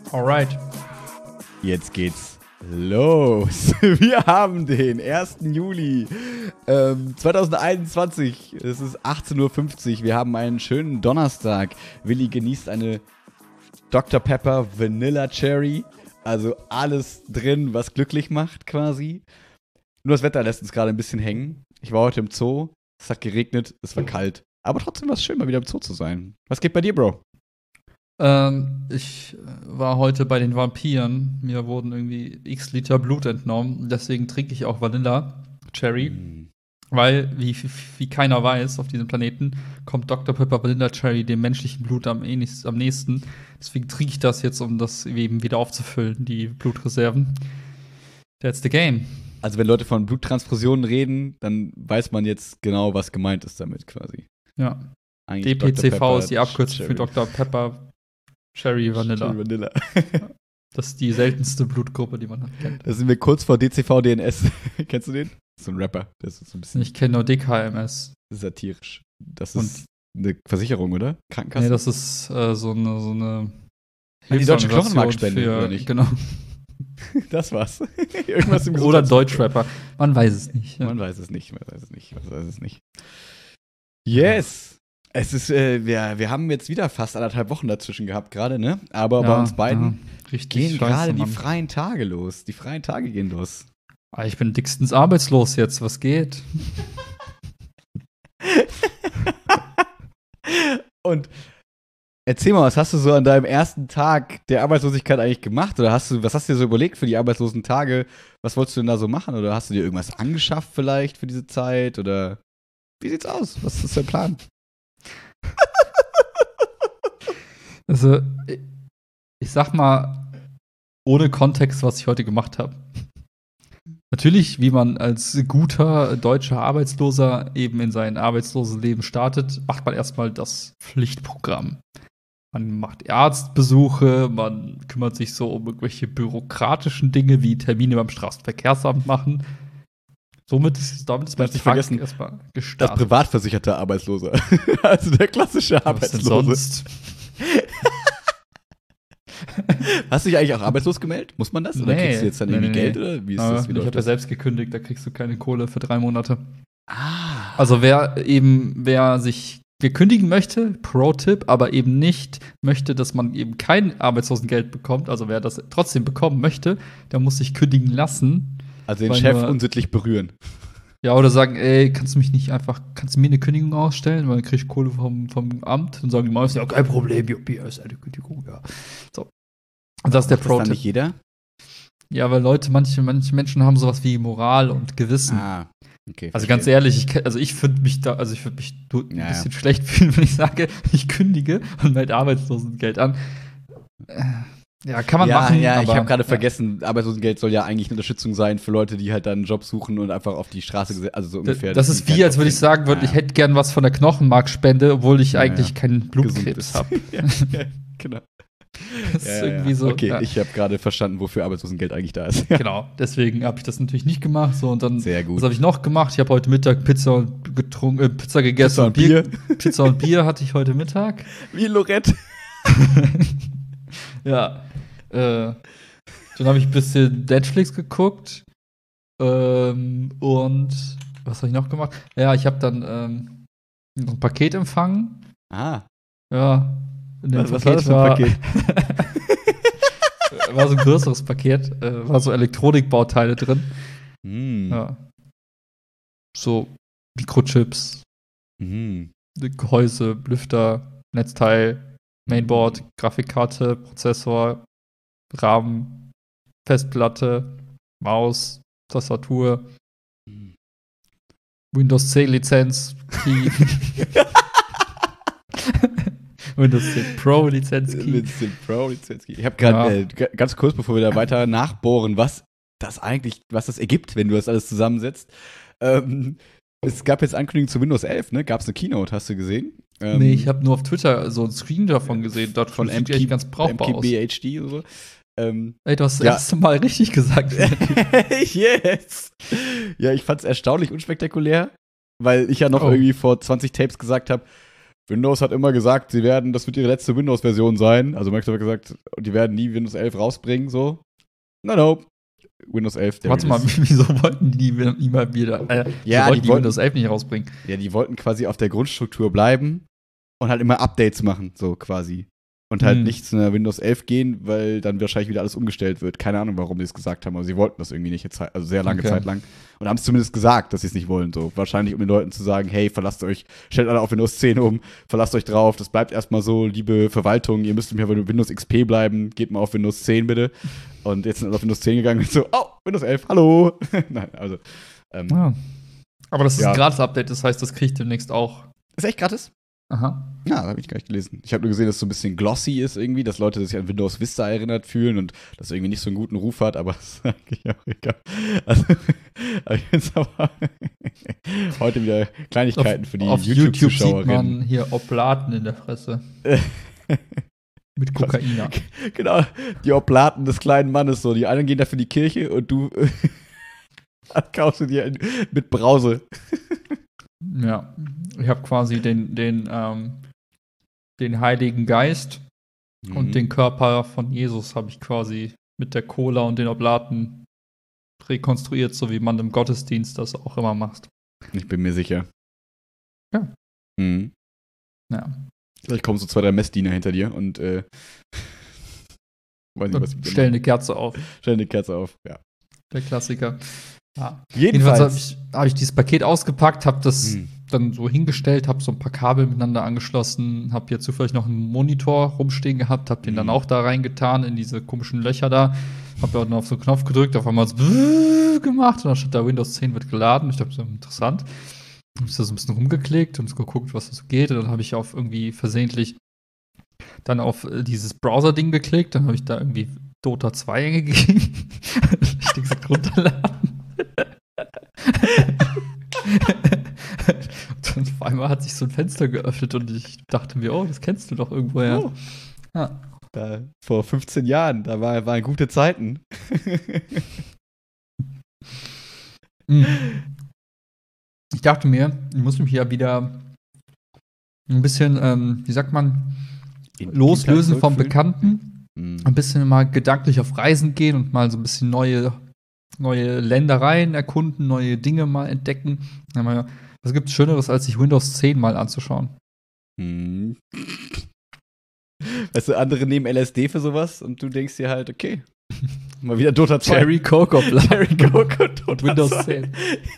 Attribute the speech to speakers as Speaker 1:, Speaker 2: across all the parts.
Speaker 1: Alright.
Speaker 2: Jetzt geht's los. Wir haben den 1. Juli 2021. Es ist 18:50 Uhr. Wir haben einen schönen Donnerstag. Willi genießt eine Dr. Pepper Vanilla Cherry. Also alles drin, was glücklich macht quasi. Nur das Wetter lässt uns gerade ein bisschen hängen. Ich war heute im Zoo. Es hat geregnet. Es war kalt. Aber trotzdem war es schön, mal wieder im Zoo zu sein. Was geht bei dir, Bro?
Speaker 1: Ich war heute bei den Vampiren. Mir wurden irgendwie x Liter Blut entnommen. Deswegen trinke ich auch Vanilla Cherry. Weil, wie keiner weiß auf diesem Planeten, kommt Dr. Pepper Vanilla Cherry dem menschlichen Blut am nächsten. Deswegen trinke ich das jetzt, um das eben wieder aufzufüllen, die Blutreserven. That's the game.
Speaker 2: Also wenn Leute von Bluttransfusionen reden, dann weiß man jetzt genau, was gemeint ist damit quasi.
Speaker 1: Ja.
Speaker 2: Eigentlich
Speaker 1: DPCV ist die Abkürzung für Dr. Pepper Cherry Vanilla.
Speaker 2: Cherry Vanilla.
Speaker 1: Das ist die seltenste Blutgruppe, die man kennt.
Speaker 2: Da sind wir kurz vor DCV-DNS. Kennst du den? Das ist so ein Rapper. Das ist so ein bisschen
Speaker 1: Ich kenne nur DKMS.
Speaker 2: satirisch. Das ist eine Versicherung, oder? Krankenkasse?
Speaker 1: Nee, das ist so eine
Speaker 2: Die deutsche
Speaker 1: Hilfsorganisation
Speaker 2: Knochenmarkspende,
Speaker 1: für-
Speaker 2: oder nicht?
Speaker 1: Genau.
Speaker 2: Das war's. Irgendwas im
Speaker 1: Oder
Speaker 2: Gesundheits-
Speaker 1: Deutschrapper. Man weiß es nicht. Ja.
Speaker 2: Man weiß es nicht. Yes! Es ist, wir haben jetzt wieder fast 1,5 Wochen dazwischen gehabt gerade, ne? Aber bei uns beiden
Speaker 1: richtig
Speaker 2: gehen
Speaker 1: scheiße,
Speaker 2: gerade die
Speaker 1: Mann.
Speaker 2: freien Tage los. Die freien Tage gehen los.
Speaker 1: Ich bin dickstens arbeitslos jetzt. Was geht?
Speaker 2: Und erzähl mal, was hast du so an deinem ersten Tag der Arbeitslosigkeit eigentlich gemacht? Oder was hast du dir so überlegt für die arbeitslosen Tage? Was wolltest du denn da so machen? Oder hast du dir irgendwas angeschafft vielleicht für diese Zeit? Oder wie sieht's aus? Was ist dein Plan?
Speaker 1: Also, ich sag mal, ohne Kontext, was ich heute gemacht habe. Natürlich, wie man als guter deutscher Arbeitsloser eben in sein arbeitsloses Leben startet, macht man erstmal das Pflichtprogramm. Man macht Arztbesuche, man kümmert sich so um irgendwelche bürokratischen Dinge wie Termine beim Straßenverkehrsamt machen. Damit ist mein
Speaker 2: Darfst nicht
Speaker 1: Tag
Speaker 2: vergessen,
Speaker 1: erstmal
Speaker 2: Das
Speaker 1: gestartet.
Speaker 2: privatversicherte Arbeitsloser. Also der klassische
Speaker 1: Was denn
Speaker 2: Arbeitslose.
Speaker 1: sonst?
Speaker 2: Hast du dich eigentlich auch arbeitslos gemeldet? Muss man das? Oder
Speaker 1: Nee.
Speaker 2: kriegst du jetzt dann irgendwie Geld? Oder wie ist das? Wie
Speaker 1: Ich
Speaker 2: läuft
Speaker 1: habe ja
Speaker 2: das?
Speaker 1: selbst gekündigt, da kriegst du keine Kohle für 3 Monate.
Speaker 2: Ah.
Speaker 1: Also wer sich kündigen möchte, Pro-Tipp, aber eben nicht möchte, dass man eben kein Arbeitslosengeld bekommt, also wer das trotzdem bekommen möchte, der muss sich kündigen lassen.
Speaker 2: Also den
Speaker 1: Weil
Speaker 2: Chef
Speaker 1: nur-
Speaker 2: unsittlich berühren.
Speaker 1: Ja, oder sagen, ey, kannst du mir eine Kündigung ausstellen, weil dann krieg ich Kohle vom Amt und sagen die meisten, ja, kein Problem, Juppie, ist eine Kündigung, ja. So. Und das ist der
Speaker 2: Macht das dann
Speaker 1: Pro-Tipp.
Speaker 2: nicht jeder?
Speaker 1: Ja, weil manche Menschen haben sowas wie Moral und Gewissen.
Speaker 2: Ah, okay.
Speaker 1: Also
Speaker 2: verstehe.
Speaker 1: ganz ehrlich, ich würde mich ein
Speaker 2: Ja,
Speaker 1: bisschen schlecht fühlen, wenn ich sage, ich kündige und melde Arbeitslosengeld an. Ja, kann man machen.
Speaker 2: Ja, ich
Speaker 1: aber-
Speaker 2: habe gerade vergessen, Arbeitslosengeld soll ja eigentlich eine Unterstützung sein für Leute, die halt dann einen Job suchen und einfach auf die Straße also so ungefähr.
Speaker 1: Das ist wie, als würde ich sagen würde, ich hätte gern was von der Knochenmarkspende, obwohl ich
Speaker 2: Ja,
Speaker 1: eigentlich
Speaker 2: ja.
Speaker 1: keinen Blutkrebs habe.
Speaker 2: ja, genau.
Speaker 1: Das ist irgendwie so.
Speaker 2: Okay,
Speaker 1: ja.
Speaker 2: ich habe gerade verstanden, wofür Arbeitslosengeld eigentlich da ist.
Speaker 1: Genau, deswegen habe ich das natürlich nicht gemacht. So, und dann,
Speaker 2: Sehr gut.
Speaker 1: was habe ich noch gemacht? Ich habe heute Mittag Pizza gegessen.
Speaker 2: Pizza und Bier.
Speaker 1: Pizza und Bier hatte ich heute Mittag.
Speaker 2: Wie Lorette.
Speaker 1: Ja. Dann habe ich ein bisschen Netflix geguckt. Und was habe ich noch gemacht? Ja, ich habe dann ein Paket empfangen.
Speaker 2: Ah,
Speaker 1: Ja. In dem
Speaker 2: was war das für ein Paket?
Speaker 1: War so ein größeres Paket. War so Elektronikbauteile drin.
Speaker 2: Hm.
Speaker 1: Ja. So Mikrochips,
Speaker 2: Mhm.
Speaker 1: Gehäuse, Lüfter, Netzteil, Mainboard, Grafikkarte, Prozessor, RAM, Festplatte, Maus, Tastatur, Windows 10 Lizenz, Key. Windows 10 Pro Lizenz, Key.
Speaker 2: Lizenz Pro, Lizenz. Ich habe gerade ganz kurz, bevor wir da weiter nachbohren, was das ergibt, wenn du das alles zusammensetzt. Es gab jetzt Ankündigungen zu Windows 11, ne? Gab es eine Keynote, hast du gesehen?
Speaker 1: Nee, ich habe nur auf Twitter so einen Screen davon gesehen. Dort
Speaker 2: von
Speaker 1: sieht echt ganz brauchbar aus.
Speaker 2: MKBHD oder so.
Speaker 1: Ey, du hast das
Speaker 2: Ja.
Speaker 1: erste Mal richtig gesagt.
Speaker 2: Yes! Ja, ich fand's erstaunlich unspektakulär, weil ich ja noch
Speaker 1: Oh.
Speaker 2: irgendwie vor 20 Tapes gesagt habe, Windows hat immer gesagt, das wird ihre letzte Windows-Version sein. Also Microsoft hat gesagt, die werden nie Windows 11 rausbringen, so. No. Windows 11, der
Speaker 1: Warte mal, wieso wollten die immer wieder, die Windows 11 nicht rausbringen?
Speaker 2: Ja, die wollten quasi auf der Grundstruktur bleiben und halt immer Updates machen, so quasi. Und halt nicht zu einer Windows 11 gehen, weil dann wahrscheinlich wieder alles umgestellt wird. Keine Ahnung, warum die es gesagt haben, aber sie wollten das irgendwie nicht, also sehr lange Zeit lang. Und haben es zumindest gesagt, dass sie es nicht wollen. So wahrscheinlich, um den Leuten zu sagen, hey, stellt alle auf Windows 10 um, verlasst euch drauf, das bleibt erstmal so, liebe Verwaltung, ihr müsst nicht mehr bei Windows XP bleiben, geht mal auf Windows 10 bitte. Und jetzt sind alle auf Windows 10 gegangen und so, oh, Windows 11, hallo. Nein, also.
Speaker 1: Aber das ist ein Gratis-Update, das heißt, das kriegt demnächst auch.
Speaker 2: Ist echt gratis?
Speaker 1: Aha.
Speaker 2: Ja, das habe ich gar nicht gelesen. Ich habe nur gesehen, dass es so ein bisschen glossy ist irgendwie, dass Leute sich an Windows Vista erinnert fühlen und das irgendwie nicht so einen guten Ruf hat, aber das ist eigentlich auch egal. Also, jetzt aber heute wieder Kleinigkeiten für die YouTube-Zuschauerinnen.
Speaker 1: Sieht man hier Oblaten in der Fresse. Mit Kokaina.
Speaker 2: Genau, die Oblaten des kleinen Mannes so. Die einen gehen dafür in die Kirche und du kaufst du dir mit Brause.
Speaker 1: Ja, ich habe quasi den Heiligen Geist und den Körper von Jesus habe ich quasi mit der Cola und den Oblaten rekonstruiert, so wie man im Gottesdienst das auch immer macht.
Speaker 2: Ich bin mir sicher.
Speaker 1: Ja. Ja.
Speaker 2: Vielleicht kommen so 2, 3 Messdiener hinter dir und weiß nicht, was
Speaker 1: stellen eine Kerze auf.
Speaker 2: Stellen eine Kerze auf, ja.
Speaker 1: Der Klassiker. Ja.
Speaker 2: Jedenfalls
Speaker 1: habe ich dieses Paket ausgepackt, habe das dann so hingestellt, habe so ein paar Kabel miteinander angeschlossen, habe hier zufällig noch einen Monitor rumstehen gehabt, habe den dann auch da reingetan in diese komischen Löcher da, habe dann auf so einen Knopf gedrückt, auf einmal so gemacht und dann stand da Windows 10 wird geladen. Ich dachte, so interessant. Habe ich da so ein bisschen rumgeklickt und geguckt, was das so geht. Und dann habe ich auf irgendwie versehentlich dann auf dieses Browser-Ding geklickt. Dann habe ich da irgendwie Dota 2 eingegeben. Richtig gesagt runterladen. Und dann auf einmal hat sich so ein Fenster geöffnet und ich dachte mir, oh, das kennst du doch irgendwoher.
Speaker 2: Oh. Ja. Da, vor 15 Jahren, da waren gute Zeiten.
Speaker 1: Ich dachte mir, ich muss mich ja wieder ein bisschen, wie sagt man, loslösen vom Bekannten. Ein bisschen mal gedanklich auf Reisen gehen und mal so ein bisschen neue Ländereien erkunden, neue Dinge mal entdecken. Was gibt es Schöneres, als sich Windows 10 mal anzuschauen?
Speaker 2: Weißt du, andere nehmen LSD für sowas und du denkst dir halt, okay, mal wieder Dota 2.
Speaker 1: Cherry Coco
Speaker 2: und
Speaker 1: Windows 10.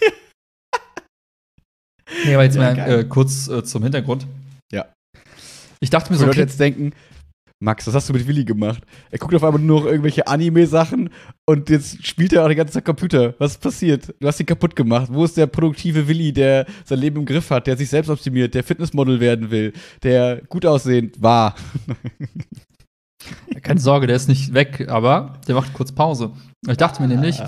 Speaker 1: Nee, aber jetzt mal kurz zum Hintergrund.
Speaker 2: Ja.
Speaker 1: Ich dachte mir so,
Speaker 2: okay, Leute jetzt denken, Max, was hast du mit Willi gemacht? Er guckt auf einmal nur noch irgendwelche Anime-Sachen und jetzt spielt er auch die ganze Zeit Computer. Was ist passiert? Du hast ihn kaputt gemacht. Wo ist der produktive Willi, der sein Leben im Griff hat, der sich selbst optimiert, der Fitnessmodel werden will, der gut aussehend war?
Speaker 1: Keine Sorge, der ist nicht weg, aber der macht kurz Pause. Ich dachte mir nämlich,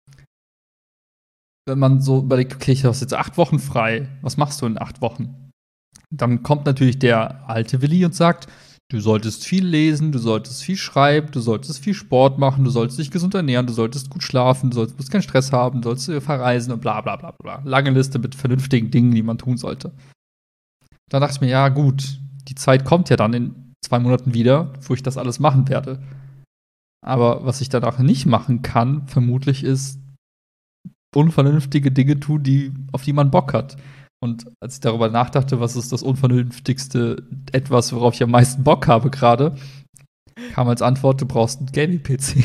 Speaker 1: wenn man so überlegt, okay, ich habe jetzt 8 Wochen frei, was machst du in 8 Wochen? Dann kommt natürlich der alte Willi und sagt, du solltest viel lesen, du solltest viel schreiben, du solltest viel Sport machen, du solltest dich gesund ernähren, du solltest gut schlafen, du musst keinen Stress haben, du solltest verreisen und bla bla bla bla. Lange Liste mit vernünftigen Dingen, die man tun sollte. Dann dachte ich mir, ja gut, die Zeit kommt ja dann in 2 Monaten wieder, wo ich das alles machen werde. Aber was ich danach nicht machen kann, vermutlich ist unvernünftige Dinge tun, auf die man Bock hat. Und als ich darüber nachdachte, was ist das unvernünftigste etwas, worauf ich am meisten Bock habe gerade, kam als Antwort, du brauchst einen Gaming-PC.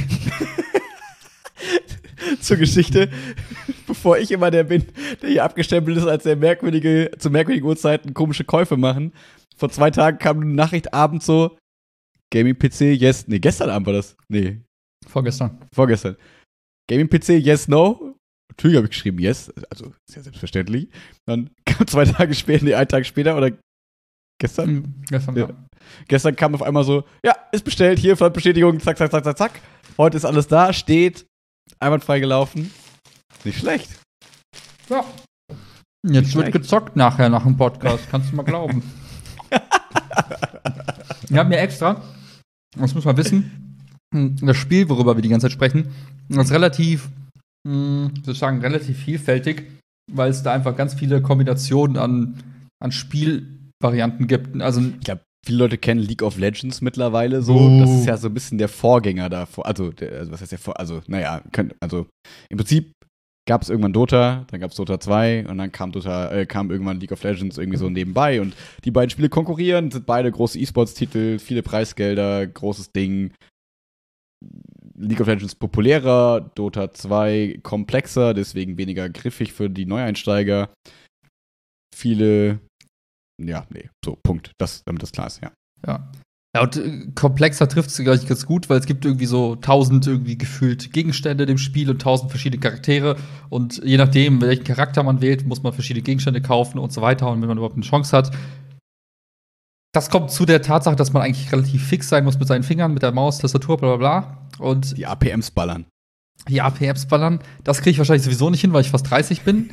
Speaker 2: Zur Geschichte, bevor ich immer der bin, der hier abgestempelt ist, als der zu merkwürdigen Uhrzeiten komische Käufe machen. Vor 2 Tagen kam eine Nachricht abends so, Gaming-PC, yes. Nee, gestern Abend war das. Nee. Vorgestern. Gaming-PC, yes, no. Natürlich habe ich geschrieben, yes. Also, ist ja selbstverständlich. Dann kam 2 Tage später, nee, 1 Tag später oder gestern?
Speaker 1: Ja.
Speaker 2: Gestern kam auf einmal so, ja, ist bestellt, hier, Bestätigung, zack, zack, zack, zack, zack. Heute ist alles da, steht, einwandfrei gelaufen. Nicht schlecht.
Speaker 1: Ja. Jetzt wird gezockt nachher nach dem Podcast, kannst du mal glauben. Wir haben ja extra, das muss man wissen, das Spiel, worüber wir die ganze Zeit sprechen, ist relativ vielfältig, weil es da einfach ganz viele Kombinationen an Varianten gibt. Also,
Speaker 2: Ich glaube, viele Leute kennen League of Legends mittlerweile so.
Speaker 1: Oh.
Speaker 2: Das ist ja so ein bisschen der Vorgänger davor. Also was heißt der Vorgänger? Also, naja, im Prinzip gab es irgendwann Dota, dann gab es Dota 2 und dann kam irgendwann League of Legends irgendwie so nebenbei. Und die beiden Spiele konkurrieren, sind beide große E-Sports-Titel, viele Preisgelder, großes Ding. League of Legends populärer, Dota 2 komplexer, deswegen weniger griffig für die Neueinsteiger. Viele, so, Punkt. Damit das klar ist, ja.
Speaker 1: ja. Ja, und komplexer trifft es gleich ganz gut, weil es gibt irgendwie so 1000 irgendwie gefühlt Gegenstände in dem Spiel und 1000 verschiedene Charaktere. Und je nachdem, welchen Charakter man wählt, muss man verschiedene Gegenstände kaufen und so weiter. Und wenn man überhaupt eine Chance hat. Das kommt zu der Tatsache, dass man eigentlich relativ fix sein muss mit seinen Fingern, mit der Maus, Tastatur, bla bla bla. Und
Speaker 2: Die APMs ballern.
Speaker 1: die APMs ballern, das kriege ich wahrscheinlich sowieso nicht hin, weil ich fast 30 bin.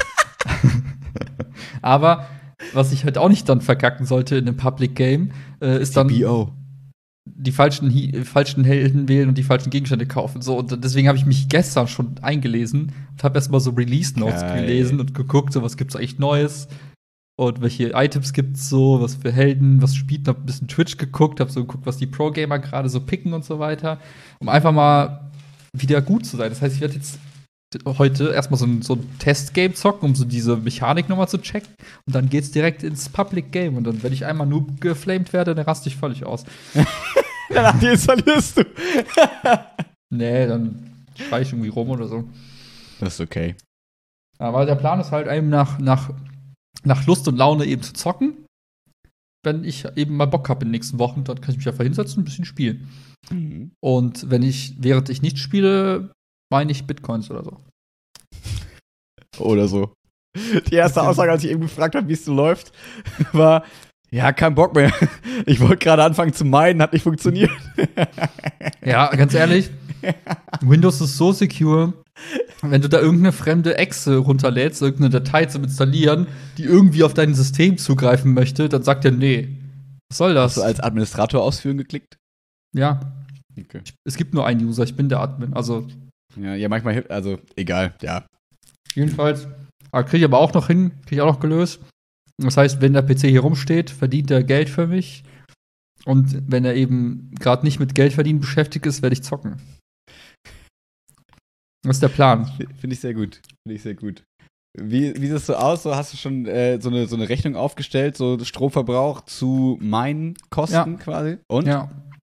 Speaker 1: Aber was ich halt auch nicht dann verkacken sollte in einem Public Game, ist dann
Speaker 2: CBO.
Speaker 1: die falschen Helden wählen und die falschen Gegenstände kaufen. So, und deswegen habe ich mich gestern schon eingelesen und habe erstmal so Release Notes gelesen und geguckt, so was gibt's eigentlich Neues und welche Items gibt's so, was für Helden, was spielt, hab ein bisschen Twitch geguckt, hab so geguckt, was die Pro-Gamer gerade so picken und so weiter, um einfach mal wieder gut zu sein. Das heißt, ich werde jetzt heute erstmal so ein Testgame zocken, um so diese Mechanik nochmal zu checken. Und dann geht's direkt ins Public Game. Und dann, wenn ich einmal nur geflamed werde, dann raste ich völlig aus.
Speaker 2: Danach installierst du.
Speaker 1: Nee, dann schrei ich irgendwie rum oder so.
Speaker 2: Das ist okay.
Speaker 1: Aber der Plan ist halt eben nach Lust und Laune eben zu zocken. Wenn ich eben mal Bock habe in den nächsten Wochen, dann kann ich mich einfach hinsetzen und ein bisschen spielen.
Speaker 2: Mhm.
Speaker 1: Und während ich nicht spiele, meine ich Bitcoins oder so.
Speaker 2: Oder so. Die erste Aussage, als ich eben gefragt habe, wie es so läuft, war, ja, kein Bock mehr. Ich wollte gerade anfangen zu meinen, hat nicht funktioniert.
Speaker 1: Ja, ganz ehrlich, Windows ist so secure, wenn du da irgendeine fremde Exe runterlädst, irgendeine Datei zum Installieren, die irgendwie auf dein System zugreifen möchte, dann sagt er, nee. Was soll das?
Speaker 2: Hast du als Administrator ausführen geklickt?
Speaker 1: Ja.
Speaker 2: Okay.
Speaker 1: Es gibt nur einen User, ich bin der Admin. Also
Speaker 2: Ja, manchmal, also egal, ja.
Speaker 1: jedenfalls, kriege ich aber auch noch hin, kriege ich auch noch gelöst. Das heißt, wenn der PC hier rumsteht, verdient er Geld für mich. Und wenn er eben gerade nicht mit Geldverdienen beschäftigt ist, werde ich zocken. Das ist der Plan.
Speaker 2: Finde ich sehr gut. Wie sieht das so aus? So, hast du schon so eine Rechnung aufgestellt, so Stromverbrauch zu meinen Kosten quasi? Und?
Speaker 1: Ja.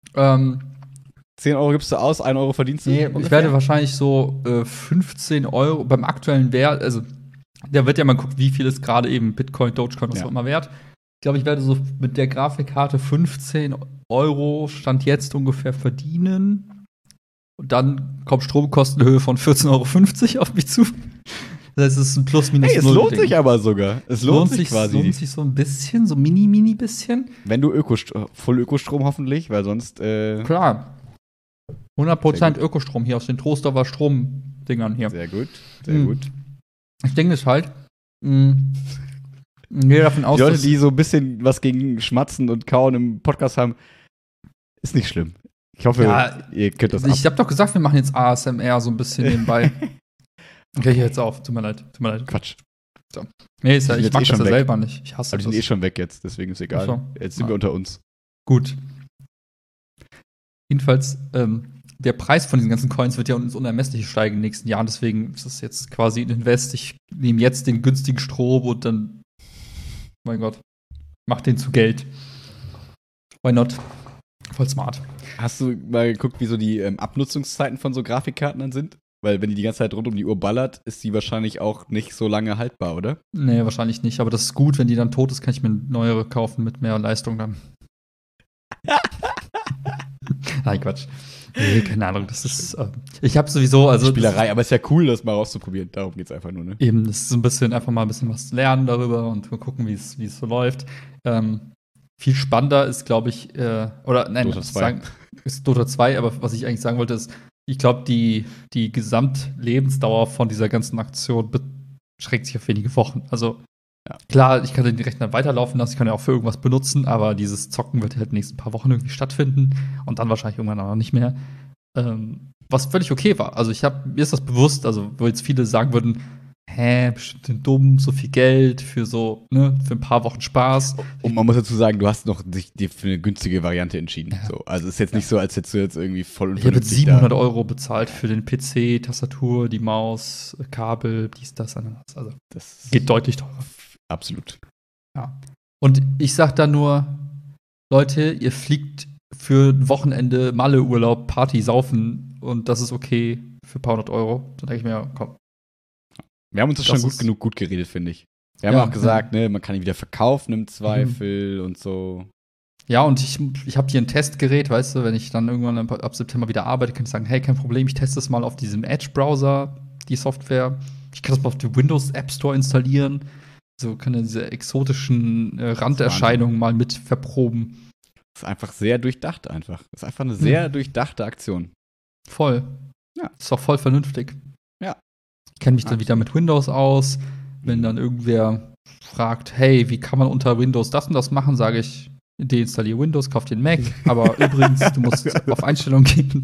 Speaker 2: 10 Euro gibst du aus, 1 Euro verdienst du?
Speaker 1: Nee,
Speaker 2: ungefähr?
Speaker 1: ich werde wahrscheinlich so 15 Euro beim aktuellen Wert, also da wird ja mal gucken, wie viel ist gerade eben Bitcoin, Dogecoin, was auch immer wert. Ich glaube, ich werde so mit der Grafikkarte 15 Euro Stand jetzt ungefähr verdienen. Und dann kommt Stromkostenhöhe von 14,50 Euro auf mich zu. Das heißt, es ist ein Plus-Minus-Null.
Speaker 2: Hey, es lohnt sich aber sogar. Es lohnt sich quasi.
Speaker 1: Es lohnt sich so ein bisschen, so mini bisschen.
Speaker 2: Wenn du Full-Ökostrom hoffentlich, weil sonst
Speaker 1: Klar. 100% Ökostrom hier aus den Trostover Stromdingern hier.
Speaker 2: Sehr gut, sehr gut.
Speaker 1: Ich denke es halt. Gehe davon aus,
Speaker 2: die Leute, die so ein bisschen was gegen Schmatzen und Kauen im Podcast haben, ist nicht schlimm. Ich hoffe, ihr könnt das
Speaker 1: Ich habe doch gesagt, wir machen jetzt ASMR so ein bisschen nebenbei. Okay, jetzt auf. Tut mir leid.
Speaker 2: Quatsch.
Speaker 1: So. Nee, ich mag das ja
Speaker 2: weg.
Speaker 1: selber nicht. Ich hasse
Speaker 2: Aber die sind schon weg jetzt, deswegen ist egal.
Speaker 1: So.
Speaker 2: Jetzt sind wir unter uns.
Speaker 1: Gut. Jedenfalls, der Preis von diesen ganzen Coins wird ja ins Unermessliche steigen in den nächsten Jahren. Deswegen ist das jetzt quasi ein Invest. Ich nehme jetzt den günstigen Strom und dann, mein Gott, mach den zu Geld. Why not? Voll smart.
Speaker 2: Hast du mal geguckt, wie so die Abnutzungszeiten von so Grafikkarten dann sind? Weil wenn die ganze Zeit rund um die Uhr ballert, ist die wahrscheinlich auch nicht so lange haltbar, oder?
Speaker 1: Nee, wahrscheinlich nicht. Aber das ist gut, wenn die dann tot ist, kann ich mir eine neuere kaufen mit mehr Leistung dann. Nein, Quatsch. Nee, keine Ahnung. Das ist. Ich habe sowieso. Also
Speaker 2: Spielerei, aber ist ja cool, das mal rauszuprobieren. Darum geht's einfach nur, ne?
Speaker 1: Eben, das ist so ein bisschen einfach mal ein bisschen was lernen darüber und mal gucken, wie es so läuft. Viel spannender ist, glaube ich,
Speaker 2: Dota 2.
Speaker 1: Ist Dota 2, aber was ich eigentlich sagen wollte, ist, ich glaube, die Gesamtlebensdauer von dieser ganzen Aktion beschränkt sich auf wenige Wochen. Also, klar, ich kann den Rechner weiterlaufen lassen, ich kann ja auch für irgendwas benutzen, aber dieses Zocken wird halt in den nächsten paar Wochen irgendwie stattfinden und dann wahrscheinlich irgendwann auch nicht mehr. Was völlig okay war. Also, mir ist das bewusst, also, wo jetzt viele sagen würden, bestimmt dumm, so viel Geld für so, ne, für ein paar Wochen Spaß.
Speaker 2: Und man muss dazu sagen, du hast noch dir für eine günstige Variante entschieden.
Speaker 1: Ja.
Speaker 2: So. Also ist jetzt nicht so, als hättest du jetzt irgendwie voll
Speaker 1: Ich habe jetzt
Speaker 2: unvernünftig
Speaker 1: 700 Euro bezahlt für den PC, Tastatur, die Maus, Kabel, dies, das, Ananas. Also
Speaker 2: Das
Speaker 1: geht deutlich teurer.
Speaker 2: absolut.
Speaker 1: Ja. Und ich sag da nur, Leute, ihr fliegt für ein Wochenende Malle-Urlaub, Party, Saufen und das ist okay für ein paar hundert Euro. Dann denke ich mir, komm.
Speaker 2: Wir haben uns das
Speaker 1: Das
Speaker 2: schon
Speaker 1: ist-
Speaker 2: gut geredet, finde ich. Wir haben
Speaker 1: Ja,
Speaker 2: auch gesagt, ne, man kann ihn wieder verkaufen im Zweifel und so.
Speaker 1: Ja, und ich habe hier ein Testgerät, weißt du, wenn ich dann irgendwann ab September wieder arbeite, kann ich sagen, hey, kein Problem, ich teste es mal auf diesem Edge-Browser, die Software. Ich kann das mal auf dem Windows App Store installieren. So kann er diese exotischen Randerscheinungen mal mit verproben.
Speaker 2: Das ist einfach sehr durchdacht einfach. Das ist einfach eine sehr durchdachte Aktion.
Speaker 1: Voll.
Speaker 2: Ja.
Speaker 1: Ist auch voll vernünftig.
Speaker 2: Ja.
Speaker 1: Ich kenne mich dann wieder mit Windows aus. Wenn dann irgendwer fragt, hey, wie kann man unter Windows das und das machen, sage ich, deinstalliere Windows, kauf den Mac. Aber übrigens, du musst auf Einstellungen gehen.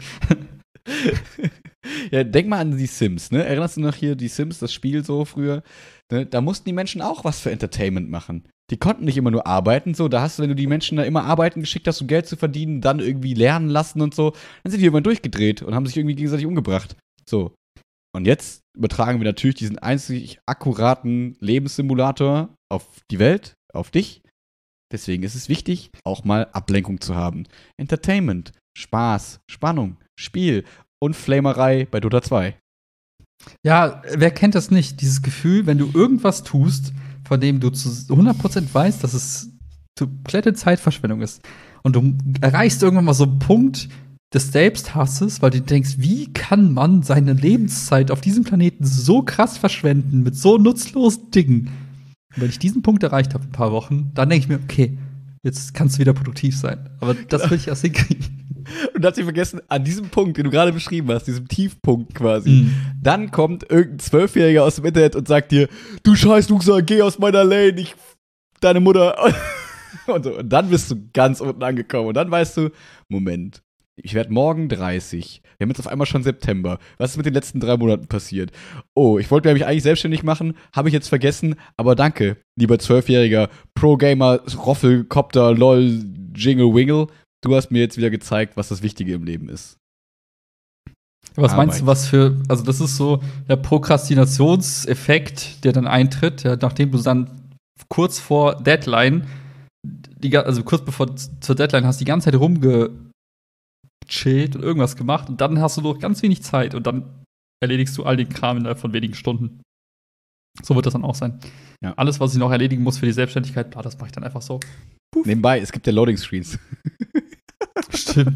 Speaker 2: Ja, denk mal an die Sims, ne? Erinnerst du noch hier die Sims, das Spiel so früher? Ne? Da mussten die Menschen auch was für Entertainment machen. Die konnten nicht immer nur arbeiten, so. Da hast du, wenn du die Menschen da immer arbeiten geschickt hast, um Geld zu verdienen, dann irgendwie lernen lassen und so, dann sind die irgendwann durchgedreht und haben sich irgendwie gegenseitig umgebracht. So. Und jetzt übertragen wir natürlich diesen einzig akkuraten Lebenssimulator auf die Welt, auf dich. Deswegen ist es wichtig, auch mal Ablenkung zu haben. Entertainment, Spaß, Spannung, Spiel und Flamerei bei Dota 2.
Speaker 1: Ja, wer kennt das nicht? Dieses Gefühl, wenn du irgendwas tust, von dem du zu 100% weißt, dass es komplette Zeitverschwendung ist. Und du erreichst irgendwann mal so einen Punkt des Selbsthasses, weil du denkst, wie kann man seine Lebenszeit auf diesem Planeten so krass verschwenden mit so nutzlosen Dingen? Und wenn ich diesen Punkt erreicht habe in ein paar Wochen, dann denke ich mir, okay, jetzt kannst du wieder produktiv sein. Aber das will ich erst hinkriegen.
Speaker 2: Und hat sie vergessen, an diesem Punkt, den du gerade beschrieben hast, diesem Tiefpunkt quasi, dann kommt irgendein Zwölfjähriger aus dem Internet und sagt dir, du scheiß Luchser, geh aus meiner Lane, deine Mutter. Und, so. Und dann bist du ganz unten angekommen. Und dann weißt du, Moment, ich werde morgen 30. Wir haben jetzt auf einmal schon September. Was ist mit den letzten 3 Monaten passiert? Oh, ich wollte mich eigentlich selbstständig machen, habe ich jetzt vergessen, aber danke, lieber Zwölfjähriger, Pro-Gamer, Roffelkopter, LOL, Jingle Wingle. Du hast mir jetzt wieder gezeigt, was das Wichtige im Leben ist.
Speaker 1: Was meinst du, was für, also das ist so der Prokrastinationseffekt, der dann eintritt, ja, nachdem du dann kurz vor Deadline, also kurz bevor zur Deadline hast, die ganze Zeit rumgechillt und irgendwas gemacht und dann hast du noch ganz wenig Zeit und dann erledigst du all den Kram innerhalb von wenigen Stunden. So wird das dann auch sein.
Speaker 2: Ja.
Speaker 1: Alles, was ich noch erledigen muss für die Selbstständigkeit, das mache ich dann einfach so.
Speaker 2: Puff. Nebenbei, es gibt ja Loading Screens.
Speaker 1: Stimmt.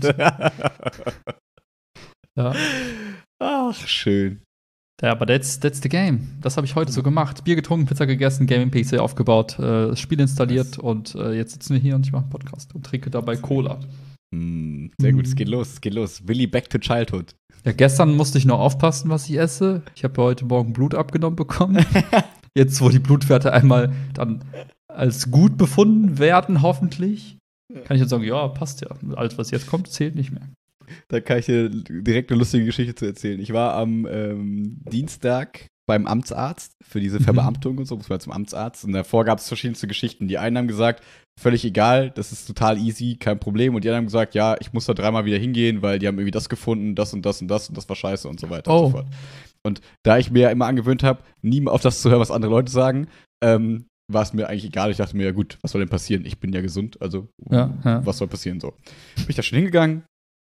Speaker 1: Ja.
Speaker 2: Ach, schön.
Speaker 1: Ja, aber that's the game. Das habe ich heute so gemacht. Bier getrunken, Pizza gegessen, Gaming-PC aufgebaut, das Spiel installiert und jetzt sitzen wir hier und ich mache einen Podcast und trinke dabei Cola.
Speaker 2: Sehr gut, es geht los. Willi, back to childhood.
Speaker 1: Ja, gestern musste ich noch aufpassen, was ich esse. Ich habe heute Morgen Blut abgenommen bekommen. Jetzt, wo die Blutwerte einmal dann als gut befunden werden, hoffentlich, kann ich jetzt sagen, ja, passt ja. Alles, was jetzt kommt, zählt nicht mehr.
Speaker 2: Da kann ich dir direkt eine lustige Geschichte zu erzählen. Ich war am Dienstag beim Amtsarzt für diese Verbeamtung und so, muss man zum Amtsarzt. Und davor gab es verschiedenste Geschichten. Die einen haben gesagt, völlig egal, das ist total easy, kein Problem. Und die anderen haben gesagt, ja, ich muss da 3-mal wieder hingehen, weil die haben irgendwie das gefunden, das und das und das und das war scheiße und so weiter und so fort. Und da ich mir ja immer angewöhnt habe, nie auf das zu hören, was andere Leute sagen, war es mir eigentlich egal. Ich dachte mir, ja gut, was soll denn passieren? Ich bin ja gesund, also was soll passieren so? Bin ich da schon hingegangen.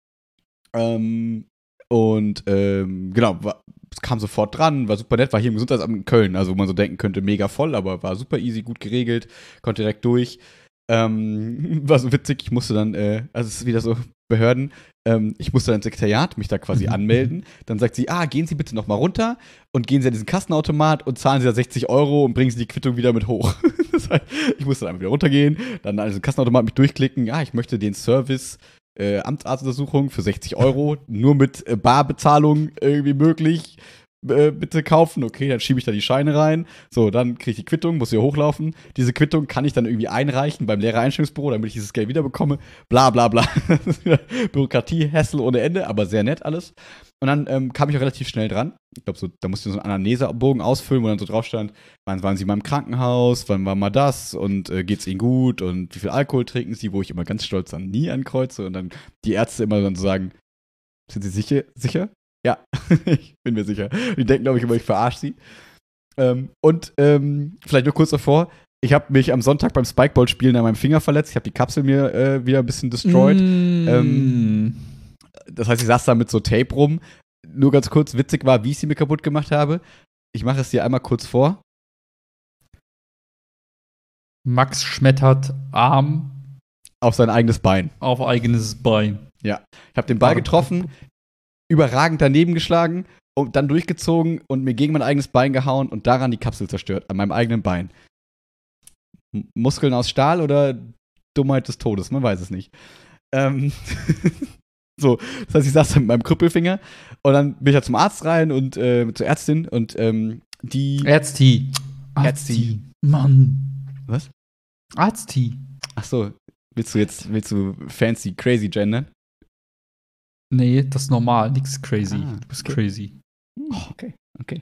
Speaker 2: Genau, es kam sofort dran, war super nett, war hier im Gesundheitsamt in Köln, also wo man so denken könnte, mega voll, aber war super easy, gut geregelt, konnte direkt durch. War so witzig, ich musste dann, also es ist wieder so Behörden, ich musste dann ins Sekretariat mich da quasi anmelden. Dann sagt sie, gehen Sie bitte noch mal runter und gehen Sie an diesen Kassenautomat und zahlen Sie da 60 € und bringen Sie die Quittung wieder mit hoch. Das heißt, ich musste dann einfach wieder runtergehen, dann an diesen Kassenautomat mich durchklicken, ich möchte den Service Amtsarztuntersuchung für 60 €, nur mit Barbezahlung irgendwie möglich. Bitte kaufen, okay, dann schiebe ich da die Scheine rein. So, dann kriege ich die Quittung, muss hier hochlaufen. Diese Quittung kann ich dann irgendwie einreichen beim Lehrereinstellungsbüro, damit ich dieses Geld wiederbekomme. Bla bla bla. Bürokratie, Hassel ohne Ende, aber sehr nett alles. Und dann kam ich auch relativ schnell dran. Ich glaube, so, da musste ich so einen Anamnesebogen ausfüllen, wo dann so drauf stand, wann waren Sie mal im Krankenhaus, wann war mal das und geht's Ihnen gut und wie viel Alkohol trinken Sie, wo ich immer ganz stolz dann nie ankreuze und dann die Ärzte immer dann so sagen, sind Sie sicher? Ja, ich bin mir sicher. Die denken, glaube ich, immer, ich verarsche sie. Vielleicht nur kurz davor, ich habe mich am Sonntag beim Spikeball-Spielen an meinem Finger verletzt. Ich habe die Kapsel mir wieder ein bisschen destroyed. Das heißt, ich saß da mit so Tape rum. Nur ganz kurz, witzig war, wie ich sie mir kaputt gemacht habe. Ich mache es dir einmal kurz vor.
Speaker 1: Max schmettert Arm
Speaker 2: auf sein eigenes Bein.
Speaker 1: Auf eigenes Bein.
Speaker 2: Ja. Ich habe den Ball getroffen, überragend daneben geschlagen und dann durchgezogen und mir gegen mein eigenes Bein gehauen und daran die Kapsel zerstört, an meinem eigenen Bein. Muskeln aus Stahl oder Dummheit des Todes? Man weiß es nicht. So, das heißt, ich saß dann mit meinem Krüppelfinger und dann bin ich halt zum Arzt rein und zur Ärztin und die
Speaker 1: Ärzti. Mann.
Speaker 2: Was?
Speaker 1: Arzti.
Speaker 2: Ach so, willst du fancy, crazy gendern?
Speaker 1: Nee, das ist normal, nix crazy. Du bist crazy.
Speaker 2: Okay.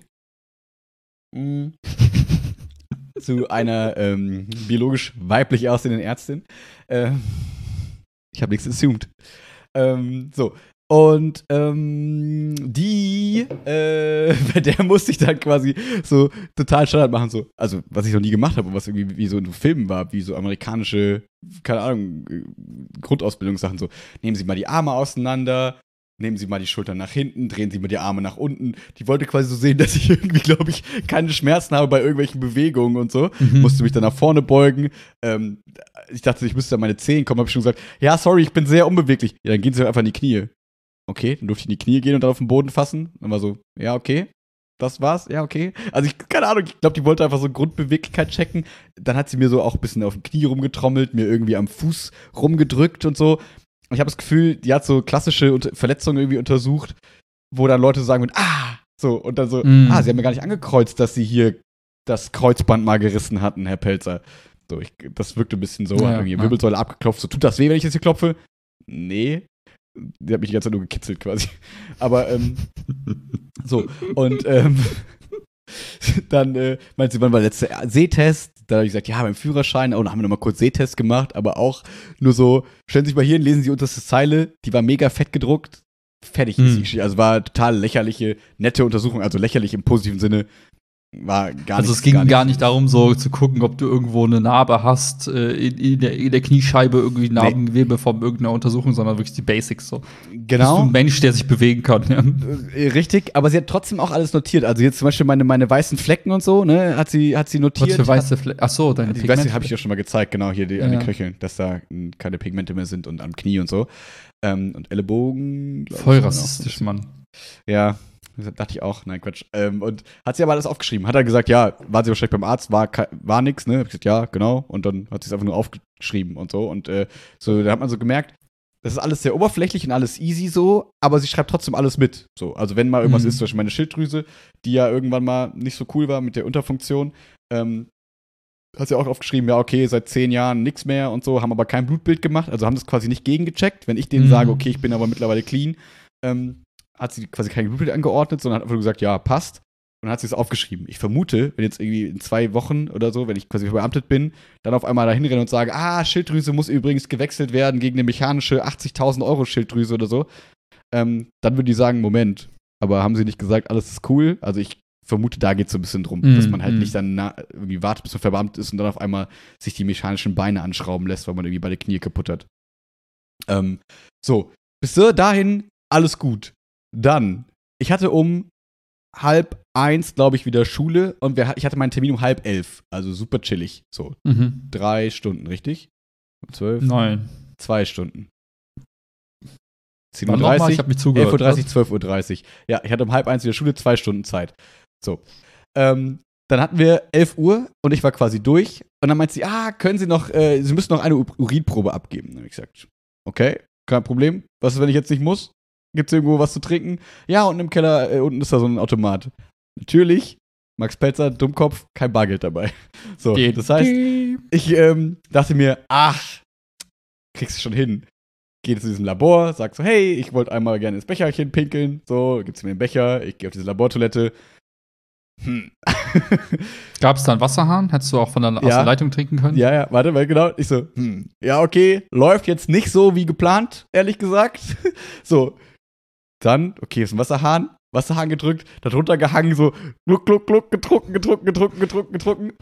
Speaker 2: Zu einer biologisch weiblich aussehenden Ärztin. Ich habe nichts assumed. So. Und bei der musste ich dann quasi so total Standard machen, so, also was ich noch nie gemacht habe und was irgendwie wie so in Filmen war, wie so amerikanische, keine Ahnung, Grundausbildungssachen, so, nehmen Sie mal die Arme auseinander, nehmen Sie mal die Schultern nach hinten, drehen Sie mal die Arme nach unten. Die wollte quasi so sehen, dass ich irgendwie, glaube ich, keine Schmerzen habe bei irgendwelchen Bewegungen und so. Musste mich dann nach vorne beugen. Ich dachte, ich müsste an meine Zehen kommen. Habe ich schon gesagt, ja, sorry, ich bin sehr unbeweglich. Ja, dann gehen Sie doch einfach in die Knie. Okay, dann durfte ich in die Knie gehen und dann auf den Boden fassen. Dann war so, ja, okay. Das war's, ja, okay. Also keine Ahnung, ich glaube, die wollte einfach so Grundbeweglichkeit checken. Dann hat sie mir so auch ein bisschen auf dem Knie rumgetrommelt, mir irgendwie am Fuß rumgedrückt und so. Ich habe das Gefühl, die hat so klassische Verletzungen irgendwie untersucht, wo dann Leute sagen, so, und dann so, sie haben mir gar nicht angekreuzt, dass sie hier das Kreuzband mal gerissen hatten, Herr Pelzer. So, das wirkte ein bisschen so, hat irgendwie Wirbelsäule abgeklopft, so, tut das weh, wenn ich jetzt hier klopfe? Nee. Die hat mich die ganze Zeit nur gekitzelt quasi. Aber, so, und, dann meinte sie, wann war der letzte Sehtest? Da habe ich gesagt, ja, beim Führerschein. Und dann haben wir nochmal kurz Sehtest gemacht, aber auch nur so, stellen Sie sich mal hier hin, lesen Sie unterste Zeile. Die war mega fett gedruckt. Fertig ist die Geschichte. Also war total lächerliche, nette Untersuchung. Also lächerlich im positiven Sinne. War gar nicht.
Speaker 1: Also es ging gar nicht darum, so zu gucken, ob du irgendwo eine Narbe hast, in der Kniescheibe, irgendwie Narbengewebe von irgendeiner Untersuchung, sondern wirklich die Basics so.
Speaker 2: Genau.
Speaker 1: Bist du ein Mensch, der sich bewegen kann. Ja.
Speaker 2: Richtig, aber sie hat trotzdem auch alles notiert. Also jetzt zum Beispiel meine weißen Flecken und so, ne, hat sie notiert.
Speaker 1: Was für weiße Flecken? Achso, deine
Speaker 2: Pigmente. Die weiße habe ich ja schon mal gezeigt, genau, hier an den Knöcheln, dass da keine Pigmente mehr sind und am Knie und so. Und Ellenbogen.
Speaker 1: Voll rassistisch, Mann.
Speaker 2: Ja. Dachte ich auch, nein, Quatsch. Und hat sie aber alles aufgeschrieben. Hat er gesagt, ja, war sie wahrscheinlich beim Arzt, war nix, ne? Hab ich gesagt, ja, genau. Und dann hat sie es einfach nur aufgeschrieben und so. Und so, da hat man so gemerkt, das ist alles sehr oberflächlich und alles easy so, aber sie schreibt trotzdem alles mit. So, also wenn mal irgendwas ist, zum Beispiel meine Schilddrüse, die ja irgendwann mal nicht so cool war mit der Unterfunktion, hat sie auch aufgeschrieben, ja, okay, seit 10 Jahren nichts mehr und so, haben aber kein Blutbild gemacht, also haben das quasi nicht gegengecheckt. Wenn ich denen sage, okay, ich bin aber mittlerweile clean, hat sie quasi kein Blutbild angeordnet, sondern hat einfach nur gesagt, ja, passt. Und dann hat sie es aufgeschrieben. Ich vermute, wenn jetzt irgendwie in 2 Wochen oder so, wenn ich quasi verbeamtet bin, dann auf einmal da hinrenne und sage, Schilddrüse muss übrigens gewechselt werden gegen eine mechanische 80.000 Euro Schilddrüse oder so, dann würde die sagen, Moment, aber haben sie nicht gesagt, alles ist cool? Also ich vermute, da geht es so ein bisschen drum, dass man halt nicht dann irgendwie wartet, bis man verbeamtet ist und dann auf einmal sich die mechanischen Beine anschrauben lässt, weil man irgendwie beide Knie kaputt hat. So, bis dahin alles gut. Dann, ich hatte um 12:30, glaube ich, wieder Schule und ich hatte meinen Termin um 10:30, also super chillig. So, 3 Stunden, richtig? 12?
Speaker 1: Nein.
Speaker 2: 2 Stunden.
Speaker 1: 10:30 Uhr, ich habe mich zugehört.
Speaker 2: 11:30 Uhr, 12:30 Uhr. Ja, ich hatte um 12:30 wieder Schule, 2 Stunden Zeit. So. Dann hatten wir 11 Uhr und ich war quasi durch. Und dann meinte sie, können Sie noch, Sie müssen noch eine Urinprobe abgeben. Dann habe ich gesagt, okay, kein Problem. Was ist, wenn ich jetzt nicht muss? Gibt's irgendwo was zu trinken? Ja, unten im Keller, unten ist da so ein Automat. Natürlich, Max Pelzer, Dummkopf, kein Bargeld dabei. So, das heißt, ich dachte mir, kriegst du schon hin. gehe zu diesem Labor, sag so, hey, ich wollte einmal gerne ins Becherchen pinkeln. So, gibt's mir den Becher, ich gehe auf diese Labortoilette.
Speaker 1: Gab es da einen Wasserhahn? Hättest du auch aus der Leitung trinken können?
Speaker 2: Ja, warte, weil genau. Ich so, ja, okay, läuft jetzt nicht so wie geplant, ehrlich gesagt. So, dann, okay, ist ein Wasserhahn gedrückt, darunter gehangen, so, gluck, gluck, gluck, getrunken.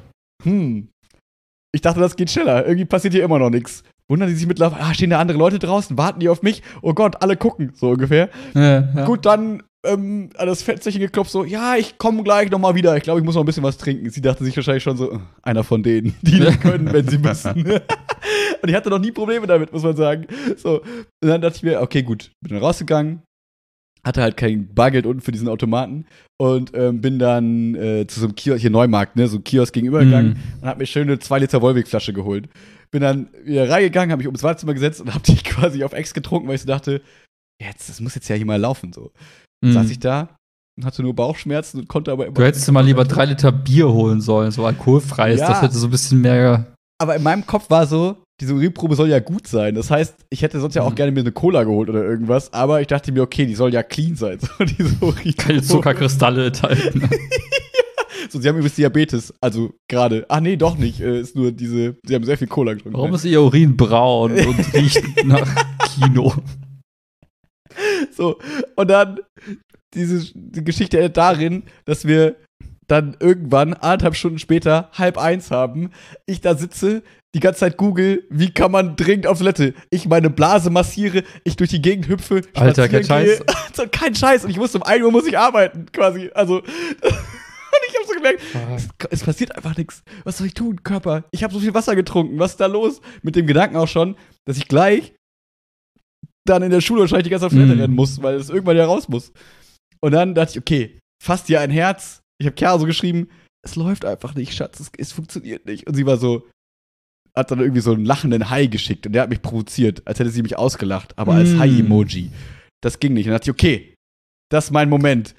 Speaker 2: Ich dachte, das geht schneller. Irgendwie passiert hier immer noch nichts. Wundern die sich mittlerweile, stehen da andere Leute draußen, warten die auf mich? Oh Gott, alle gucken, so ungefähr. Ja. Gut, dann an das Fensterchen geklopft, so, ja, ich komme gleich nochmal wieder. Ich glaube, ich muss noch ein bisschen was trinken. Sie dachte sich wahrscheinlich schon so, einer von denen, die nicht können, wenn sie müssen. Und ich hatte noch nie Probleme damit, muss man sagen. So, und dann dachte ich mir, okay, gut, bin dann rausgegangen, hatte halt kein Bargeld unten für diesen Automaten und bin dann zu so einem Kiosk, hier Neumarkt, ne, so ein Kiosk gegenübergegangen und hab mir schön eine 2 Liter Wolwig-Flasche geholt. Bin dann wieder reingegangen, hab mich ums Badezimmer gesetzt und hab die quasi auf Ex getrunken, weil ich so dachte, das muss jetzt ja hier mal laufen, so. Saß ich da und hatte nur Bauchschmerzen und konnte aber immer.
Speaker 1: Du hättest dir mal lieber 3 Liter Bier holen sollen, so alkoholfreies, das hätte so ein bisschen mehr.
Speaker 2: Aber in meinem Kopf war so, diese Urinprobe soll ja gut sein. Das heißt, ich hätte sonst ja auch gerne mir eine Cola geholt oder irgendwas, aber ich dachte mir, okay, die soll ja clean sein. So, diese
Speaker 1: keine Zuckerkristalle enthalten.
Speaker 2: So, sie haben übrigens Diabetes, also gerade. Ach nee, doch nicht. Ist nur sie haben sehr viel Cola getrunken.
Speaker 1: Warum ist ihr Urin braun und riecht nach Kino?
Speaker 2: So, und dann die Geschichte endet darin, dass wir dann irgendwann 1,5 Stunden später 12:30 haben. Ich da sitze, die ganze Zeit google, wie kann man dringend auf Toilette? Ich meine Blase massiere, ich durch die Gegend hüpfe.
Speaker 1: Alter, kein Scheiß.
Speaker 2: Also, kein Scheiß. Und ich wusste, um 1 Uhr muss ich arbeiten, quasi. Also, und ich habe so gemerkt, es passiert einfach nichts. Was soll ich tun, Körper? Ich habe so viel Wasser getrunken. Was ist da los? Mit dem Gedanken auch schon, dass ich gleich dann in der Schule wahrscheinlich die ganze Zeit auf Toilette rennen muss, weil es irgendwann ja raus muss. Und dann dachte ich, okay, fasst dir ein Herz. Ich habe Chiara so geschrieben, es läuft einfach nicht, Schatz, es funktioniert nicht. Und sie war so, hat dann irgendwie so einen lachenden Hai geschickt und der hat mich provoziert, als hätte sie mich ausgelacht, aber als Hai-Emoji. Das ging nicht. Und dann dachte ich, okay, das ist mein Moment.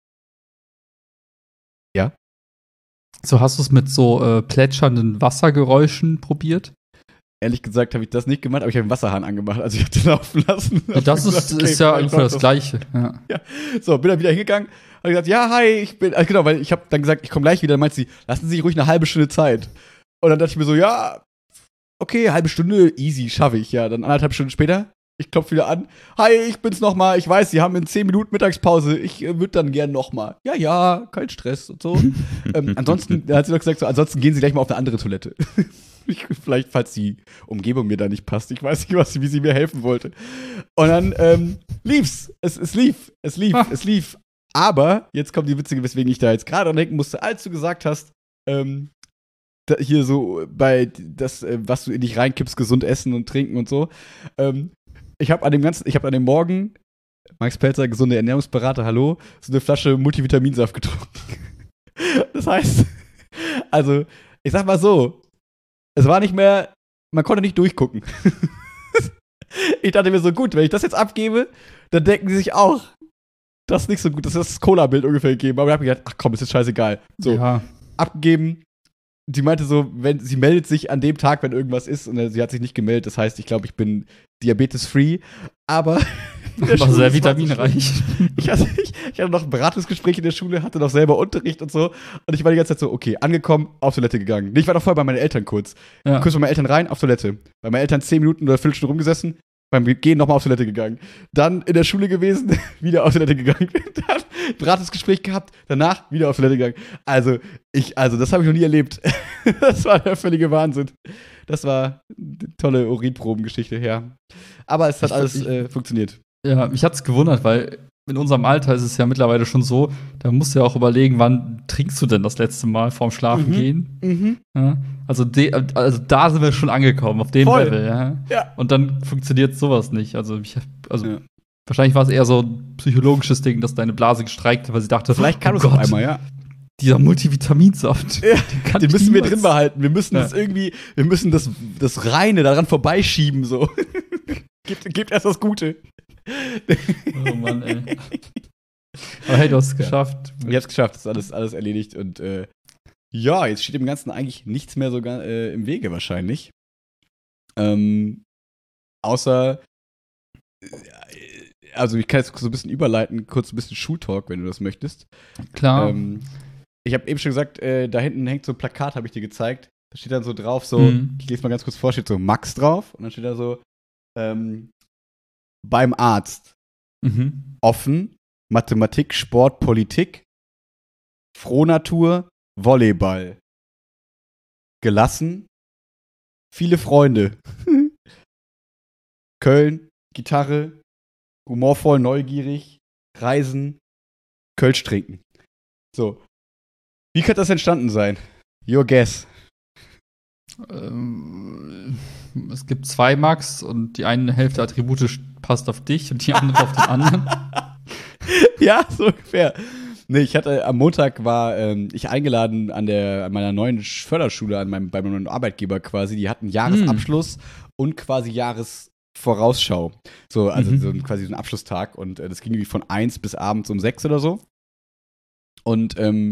Speaker 2: Ja?
Speaker 1: So, hast du es mit so plätschernden Wassergeräuschen probiert?
Speaker 2: Ehrlich gesagt habe ich das nicht gemacht, aber ich habe den Wasserhahn angemacht, also ich habe den laufen lassen.
Speaker 1: Ja, das ist ja ungefähr das Gleiche. Ja.
Speaker 2: So, bin dann wieder hingegangen, habe gesagt, ja, hi, ich bin, genau, weil ich habe dann gesagt, ich komme gleich wieder, dann meint sie, lassen Sie sich ruhig eine halbe Stunde Zeit. Und dann dachte ich mir so, ja, okay, halbe Stunde, easy, schaffe ich, ja. Dann 1,5 Stunden später, ich klopfe wieder an, hi, ich bin's nochmal, ich weiß, Sie haben in 10 Minuten Mittagspause, ich würde dann gern nochmal. Ja, kein Stress und so. Ansonsten, da hat sie doch gesagt, so, ansonsten gehen Sie gleich mal auf eine andere Toilette. Vielleicht, falls die Umgebung mir da nicht passt. Ich weiß nicht, wie sie mir helfen wollte. Und dann lief's. Es lief. Aber, jetzt kommt die witzige, weswegen ich da jetzt gerade dran denken musste, als du gesagt hast, hier so bei das, was du in dich reinkippst, gesund essen und trinken und so. Ich habe an dem Morgen, Max Pelzer, gesunde Ernährungsberater, hallo, so eine Flasche Multivitaminsaft getrunken. Das heißt, also, ich sag mal so, es war nicht mehr, man konnte nicht durchgucken. Ich dachte mir so, gut, wenn ich das jetzt abgebe, dann denken sie sich auch, das ist nicht so gut, das ist das Cola-Bild ungefähr gegeben. Aber ich habe mir gedacht, ach komm, ist jetzt scheißegal. So, abgegeben. Sie meinte so, sie meldet sich an dem Tag, wenn irgendwas ist, und sie hat sich nicht gemeldet. Das heißt, ich glaube, ich bin diabetes-free, aber
Speaker 1: war sehr vitaminreich.
Speaker 2: Ich hatte noch ein Beratungsgespräch in der Schule, hatte noch selber Unterricht und so. Und ich war die ganze Zeit so, okay, angekommen, auf Toilette gegangen. Ich war noch vorher bei meinen Eltern kurz. Ja. Kurz bei meinen Eltern rein, auf Toilette. Bei meinen Eltern 10 Minuten oder 1 Viertelstunde rumgesessen. Beim Gehen nochmal auf Toilette gegangen. Dann in der Schule gewesen, wieder auf Toilette gegangen. Dann Beratungsgespräch gehabt, danach wieder auf Toilette gegangen. Also das habe ich noch nie erlebt. Das war der völlige Wahnsinn. Das war eine tolle Urinprobengeschichte, ja. Aber es hat alles funktioniert.
Speaker 1: Ja, mich hat's gewundert, weil in unserem Alter ist es ja mittlerweile schon so, da musst du ja auch überlegen, wann trinkst du denn das letzte Mal vorm Schlafen gehen? Ja, also da sind wir schon angekommen, auf dem Level. Ja. Und dann funktioniert sowas nicht. Also wahrscheinlich war es eher so ein psychologisches Ding, dass deine Blase gestreikt hat, weil sie dachte,
Speaker 2: vielleicht kann es auf einmal, ja.
Speaker 1: Dieser Multivitaminsaft.
Speaker 2: Ja, den müssen wir drin behalten. Wir müssen das irgendwie, das Reine daran vorbeischieben, so. Gebt erst das Gute.
Speaker 1: Oh Mann, ey. Aber hey, du hast es geschafft.
Speaker 2: Ich hab's geschafft, das ist alles erledigt. Und jetzt steht dem Ganzen eigentlich nichts mehr so im Wege wahrscheinlich. Außer Also ich kann jetzt so ein bisschen überleiten, kurz ein bisschen Schultalk, wenn du das möchtest.
Speaker 1: Klar.
Speaker 2: Ich habe eben schon gesagt, da hinten hängt so ein Plakat, habe ich dir gezeigt. Da steht dann so drauf, ich lese mal ganz kurz vor, steht so Max drauf. Und dann steht da so, beim Arzt. Offen, Mathematik, Sport, Politik, Frohnatur, Volleyball. Gelassen, viele Freunde. Köln, Gitarre, humorvoll, neugierig, Reisen, Kölsch trinken. So. Wie könnte das entstanden sein? Your guess.
Speaker 1: Es gibt 2 Max und die eine Hälfte Attribute passt auf dich und die andere auf den anderen.
Speaker 2: Ja, so ungefähr. Nee, ich hatte am Montag war ich eingeladen an meiner neuen Förderschule, bei meinem neuen Arbeitgeber quasi. Die hatten Jahresabschluss und quasi Jahresvorausschau. So, also quasi so ein Abschlusstag. Und das ging irgendwie von 1 bis abends um 6 oder so. Und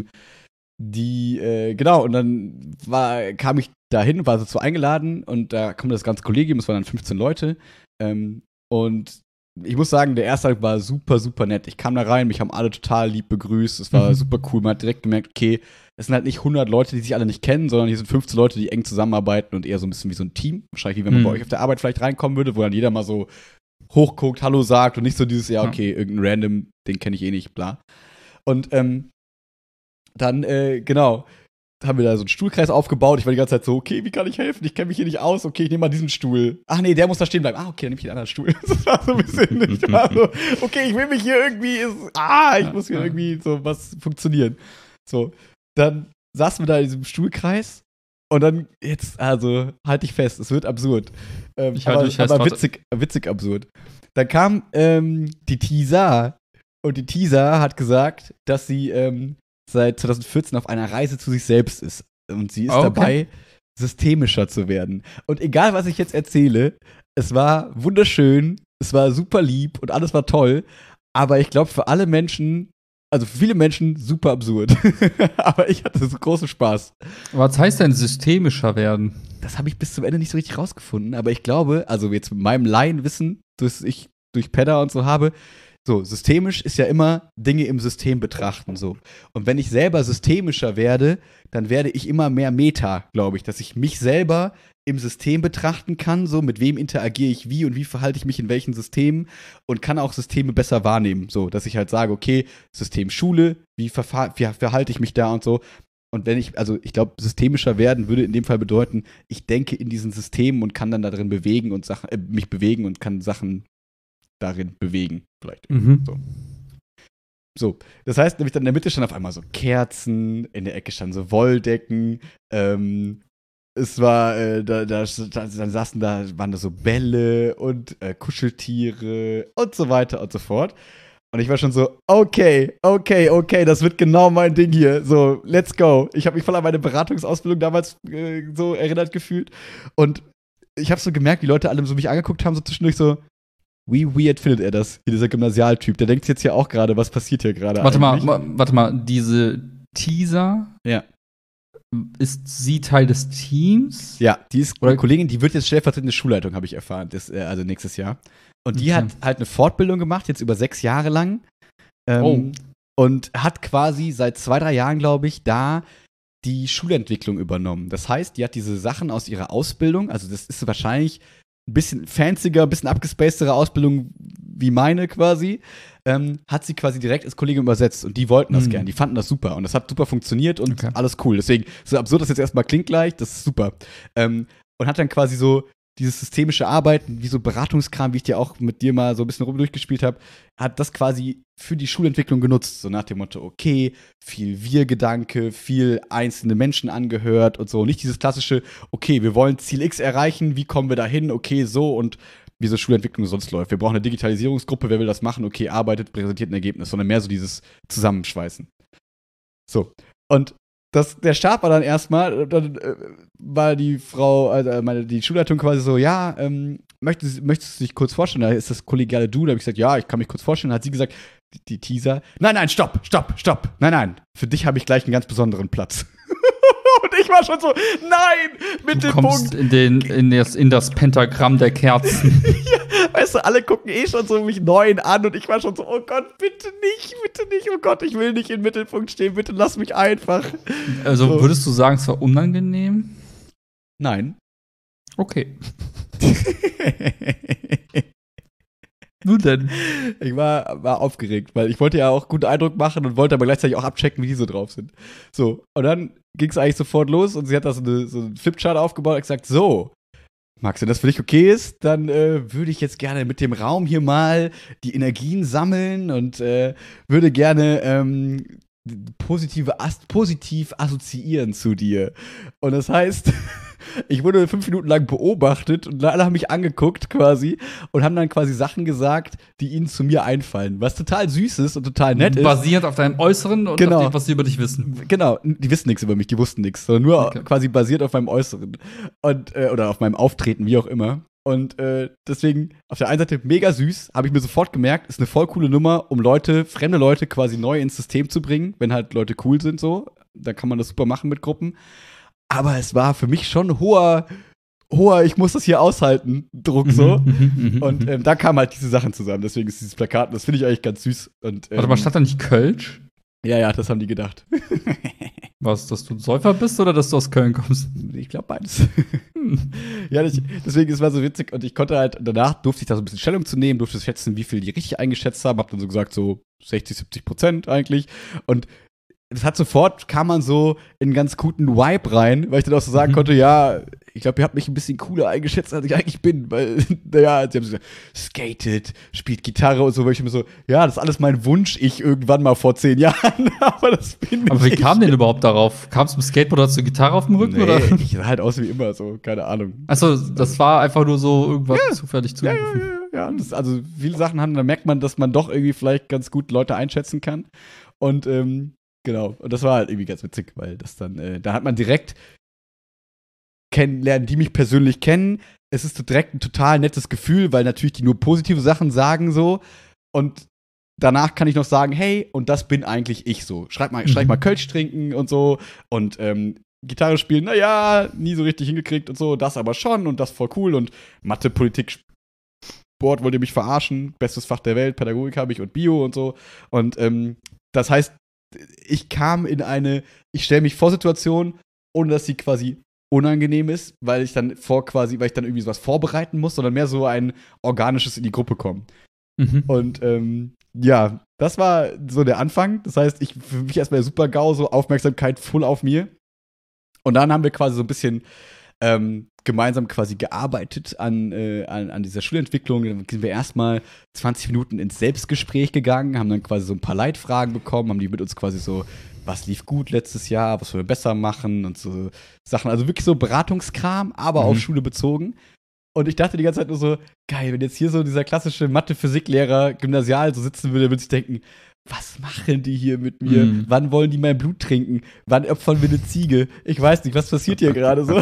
Speaker 2: genau, und dann kam ich dahin, war so eingeladen und da kam das ganze Kollegium, es waren dann 15 Leute. Und ich muss sagen, der erste Tag war super, super nett. Ich kam da rein, mich haben alle total lieb begrüßt. Es war super cool. Man hat direkt gemerkt, okay, es sind halt nicht 100 Leute, die sich alle nicht kennen, sondern hier sind 15 Leute, die eng zusammenarbeiten und eher so ein bisschen wie so ein Team. Wahrscheinlich, wie wenn man bei euch auf der Arbeit vielleicht reinkommen würde, wo dann jeder mal so hochguckt, Hallo sagt und nicht so dieses, ja, okay, irgendein Random, den kenne ich eh nicht, bla. Und dann, genau, haben wir da so einen Stuhlkreis aufgebaut. Ich war die ganze Zeit so, okay, wie kann ich helfen? Ich kenne mich hier nicht aus. Okay, ich nehme mal diesen Stuhl. Ach nee, der muss da stehen bleiben. Ah, okay, dann nehme ich den anderen Stuhl. Das war so ein bisschen nicht. Ich war so, okay, ich will mich hier irgendwie, ich muss hier irgendwie so was funktionieren. So, dann saßen wir da in diesem Stuhlkreis und dann jetzt, also, halte ich fest, es wird absurd.
Speaker 1: Ich halte mich fest,
Speaker 2: aber witzig absurd. Dann kam die Tisa und die Tisa hat gesagt, dass sie seit 2014 auf einer Reise zu sich selbst ist. Und sie ist dabei, systemischer zu werden. Und egal, was ich jetzt erzähle, es war wunderschön, es war super lieb und alles war toll. Aber ich glaube, für alle Menschen, also für viele Menschen, super absurd. Aber ich hatte so großen Spaß.
Speaker 1: Was heißt denn systemischer werden?
Speaker 2: Das habe ich bis zum Ende nicht so richtig rausgefunden. Aber ich glaube, also jetzt mit meinem Laienwissen, das ich durch Pedda und so habe, so, systemisch ist ja immer Dinge im System betrachten, so. Und wenn ich selber systemischer werde, dann werde ich immer mehr Meta, glaube ich, dass ich mich selber im System betrachten kann, so, mit wem interagiere ich wie und wie verhalte ich mich in welchen Systemen und kann auch Systeme besser wahrnehmen, so, dass ich halt sage, okay, System Schule, wie verhalte ich mich da und so. Und ich glaube, systemischer werden würde in dem Fall bedeuten, ich denke in diesen Systemen und kann dann da drin bewegen und mich bewegen und kann Sachen darin bewegen, vielleicht. So, das heißt nämlich dann in der Mitte stand auf einmal so Kerzen, in der Ecke standen so Wolldecken, es war, dann waren da so Bälle und Kuscheltiere und so weiter und so fort. Und ich war schon so, okay, das wird genau mein Ding hier. So, let's go. Ich habe mich voll an meine Beratungsausbildung damals so erinnert gefühlt. Und ich habe so gemerkt, wie Leute alle so mich angeguckt haben, so zwischendurch so, wie weird findet er das, hier dieser Gymnasialtyp? Der denkt jetzt ja auch gerade, was passiert hier gerade eigentlich?
Speaker 1: Warte mal, diese Teaser,
Speaker 2: ja.
Speaker 1: Ist sie Teil des Teams?
Speaker 2: Ja, die ist eine Kollegin, die wird jetzt stellvertretende Schulleitung, habe ich erfahren, also nächstes Jahr. Und die hat halt eine Fortbildung gemacht, jetzt über 6 Jahre lang. Und hat quasi seit 2-3 Jahren, glaube ich, da die Schulentwicklung übernommen. Das heißt, die hat diese Sachen aus ihrer Ausbildung, also das ist wahrscheinlich ein bisschen fancier, ein bisschen abgespacedere Ausbildung wie meine quasi, hat sie quasi direkt ins Kollegium übersetzt und die wollten das gern, die fanden das super und das hat super funktioniert und alles cool. Deswegen, so absurd das jetzt erstmal klingt gleich, das ist super. Und hat dann quasi so dieses systemische Arbeiten, wie so Beratungskram, wie ich dir auch mit dir mal so ein bisschen durchgespielt habe, hat das quasi für die Schulentwicklung genutzt. So nach dem Motto, okay, viel Wir-Gedanke, viel einzelne Menschen angehört und so. Nicht dieses klassische, okay, wir wollen Ziel X erreichen, wie kommen wir da hin, okay, so und wie so Schulentwicklung sonst läuft. Wir brauchen eine Digitalisierungsgruppe, wer will das machen, okay, arbeitet, präsentiert ein Ergebnis, sondern mehr so dieses Zusammenschweißen. So, und der Start war dann erstmal, dann war die Frau, also die Schulleitung quasi so, ja, möchtest du dich kurz vorstellen? Da ist das kollegiale Du, da habe ich gesagt, ja, ich kann mich kurz vorstellen. Da hat sie gesagt, die Teaser, nein, stopp, nein, für dich habe ich gleich einen ganz besonderen Platz. Und ich war schon so, nein, Mittelpunkt.
Speaker 1: Du kommst in das Pentagramm der Kerzen.
Speaker 2: Ja, weißt du, alle gucken eh schon so mich neuen an und ich war schon so, oh Gott, bitte nicht, oh Gott, ich will nicht im Mittelpunkt stehen, bitte lass mich einfach.
Speaker 1: Also
Speaker 2: So.
Speaker 1: würdest du sagen, es war unangenehm?
Speaker 2: Nein.
Speaker 1: Okay. Nun denn.
Speaker 2: Ich war aufgeregt, weil ich wollte ja auch guten Eindruck machen und wollte aber gleichzeitig auch abchecken, wie die so drauf sind. So, und dann ging es eigentlich sofort los und sie hat da so einen Flipchart aufgebaut und gesagt, so, Max, wenn das für dich okay ist, dann würde ich jetzt gerne mit dem Raum hier mal die Energien sammeln und würde gerne positiv assoziieren zu dir. Und das heißt, ich wurde 5 Minuten lang beobachtet und alle haben mich angeguckt quasi und haben dann quasi Sachen gesagt, die ihnen zu mir einfallen. Was total süß ist und total nett ist.
Speaker 1: Basierend auf deinem Äußeren und
Speaker 2: Genau.
Speaker 1: auf dem, was sie über dich wissen.
Speaker 2: Genau, die wissen nichts über mich, die wussten nichts, sondern nur
Speaker 1: Okay.
Speaker 2: quasi basiert auf meinem Äußeren und oder auf meinem Auftreten, wie auch immer. Und deswegen auf der einen Seite mega süß, habe ich mir sofort gemerkt, ist eine voll coole Nummer, um fremde Leute quasi neu ins System zu bringen, wenn halt Leute cool sind so. Da kann man das super machen mit Gruppen. Aber es war für mich schon hoher, ich muss das hier aushalten, Druck so. Und da kamen halt diese Sachen zusammen. Deswegen ist dieses Plakat, das finde ich eigentlich ganz süß. Und,
Speaker 1: Warte mal, stand da nicht Kölsch?
Speaker 2: Ja, das haben die gedacht.
Speaker 1: Was, dass du ein Säufer bist oder dass du aus Köln kommst?
Speaker 2: Ich glaube beides. Ja, deswegen es war so witzig und ich konnte halt, danach durfte ich da so ein bisschen Stellung zu nehmen, durfte schätzen, wie viel die richtig eingeschätzt haben, hab dann so gesagt, so 60-70% eigentlich. Und das hat sofort, kam man so in einen ganz guten Vibe rein, weil ich dann auch so sagen konnte, ja, ich glaube, ihr habt mich ein bisschen cooler eingeschätzt, als ich eigentlich bin, weil, naja, sie haben so gesagt, skatet, spielt Gitarre und so, weil ich mir so, ja, das ist alles mein Wunsch, ich irgendwann mal vor 10 Jahren, aber das bin ich.
Speaker 1: Aber wie kam denn überhaupt darauf? Kamst du mit Skateboard, hast du Gitarre auf dem Rücken?
Speaker 2: Nee,
Speaker 1: Oder?
Speaker 2: ich sah halt aus wie immer, so, keine Ahnung.
Speaker 1: Achso, das war einfach nur so irgendwas zufällig zu.
Speaker 2: Ja, also viele Sachen haben, da merkt man, dass man doch irgendwie vielleicht ganz gut Leute einschätzen kann. Und genau, und das war halt irgendwie ganz witzig, weil das dann, da hat man direkt kennenlernen, die mich persönlich kennen. Es ist direkt ein total nettes Gefühl, weil natürlich die nur positive Sachen sagen so. Und danach kann ich noch sagen, hey, und das bin eigentlich ich so. Schreib mal Kölsch trinken und so. Und Gitarre spielen, naja, nie so richtig hingekriegt und so. Das aber schon und das voll cool. Und Mathe, Politik, Sport wollt ihr mich verarschen. Bestes Fach der Welt, Pädagogik habe ich und Bio und so. Und das heißt, ich kam in ich stelle mich vor Situationen, ohne dass sie quasi unangenehm ist, weil ich dann irgendwie sowas vorbereiten muss, sondern mehr so ein organisches in die Gruppe kommen. Und ja, das war so der Anfang. Das heißt, für mich erstmal super GAU, so Aufmerksamkeit voll auf mir. Und dann haben wir quasi so ein bisschen gemeinsam quasi gearbeitet an dieser Schulentwicklung. Dann sind wir erstmal 20 Minuten ins Selbstgespräch gegangen, haben dann quasi so ein paar Leitfragen bekommen, haben die mit uns quasi so, was lief gut letztes Jahr, was wollen wir besser machen und so Sachen. Also wirklich so Beratungskram, aber auf Schule bezogen. Und ich dachte die ganze Zeit nur so, geil, wenn jetzt hier so dieser klassische Mathe-Physiklehrer Gymnasial so sitzen würde, würde ich denken, was machen die hier mit mir? Wann wollen die mein Blut trinken? Wann opfern wir eine Ziege? Ich weiß nicht, was passiert hier gerade so?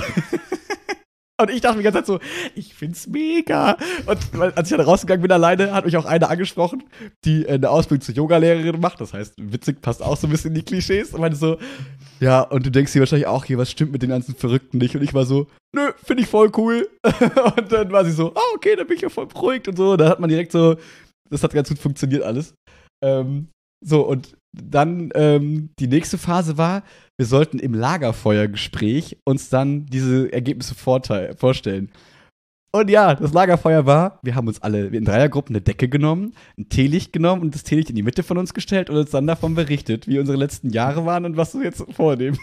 Speaker 2: Und ich dachte mir die ganze Zeit so, ich find's mega. Und als ich dann rausgegangen bin alleine, hat mich auch eine angesprochen, die eine Ausbildung zur Yogalehrerin macht. Das heißt, witzig, passt auch so ein bisschen in die Klischees. Und meinte so, ja, und du denkst dir wahrscheinlich auch hier, was stimmt mit den ganzen Verrückten nicht? Und ich war so, nö, finde ich voll cool. Und dann war sie so, okay, dann bin ich ja voll beruhigt und so. Da hat man direkt so, das hat ganz gut funktioniert alles. So, und dann die nächste Phase war, wir sollten im Lagerfeuergespräch uns dann diese Ergebnisse vorstellen. Und ja, das Lagerfeuer war, wir haben uns alle in Dreiergruppen eine Decke genommen, ein Teelicht genommen und das Teelicht in die Mitte von uns gestellt und uns dann davon berichtet, wie unsere letzten Jahre waren und was wir jetzt vornehmen.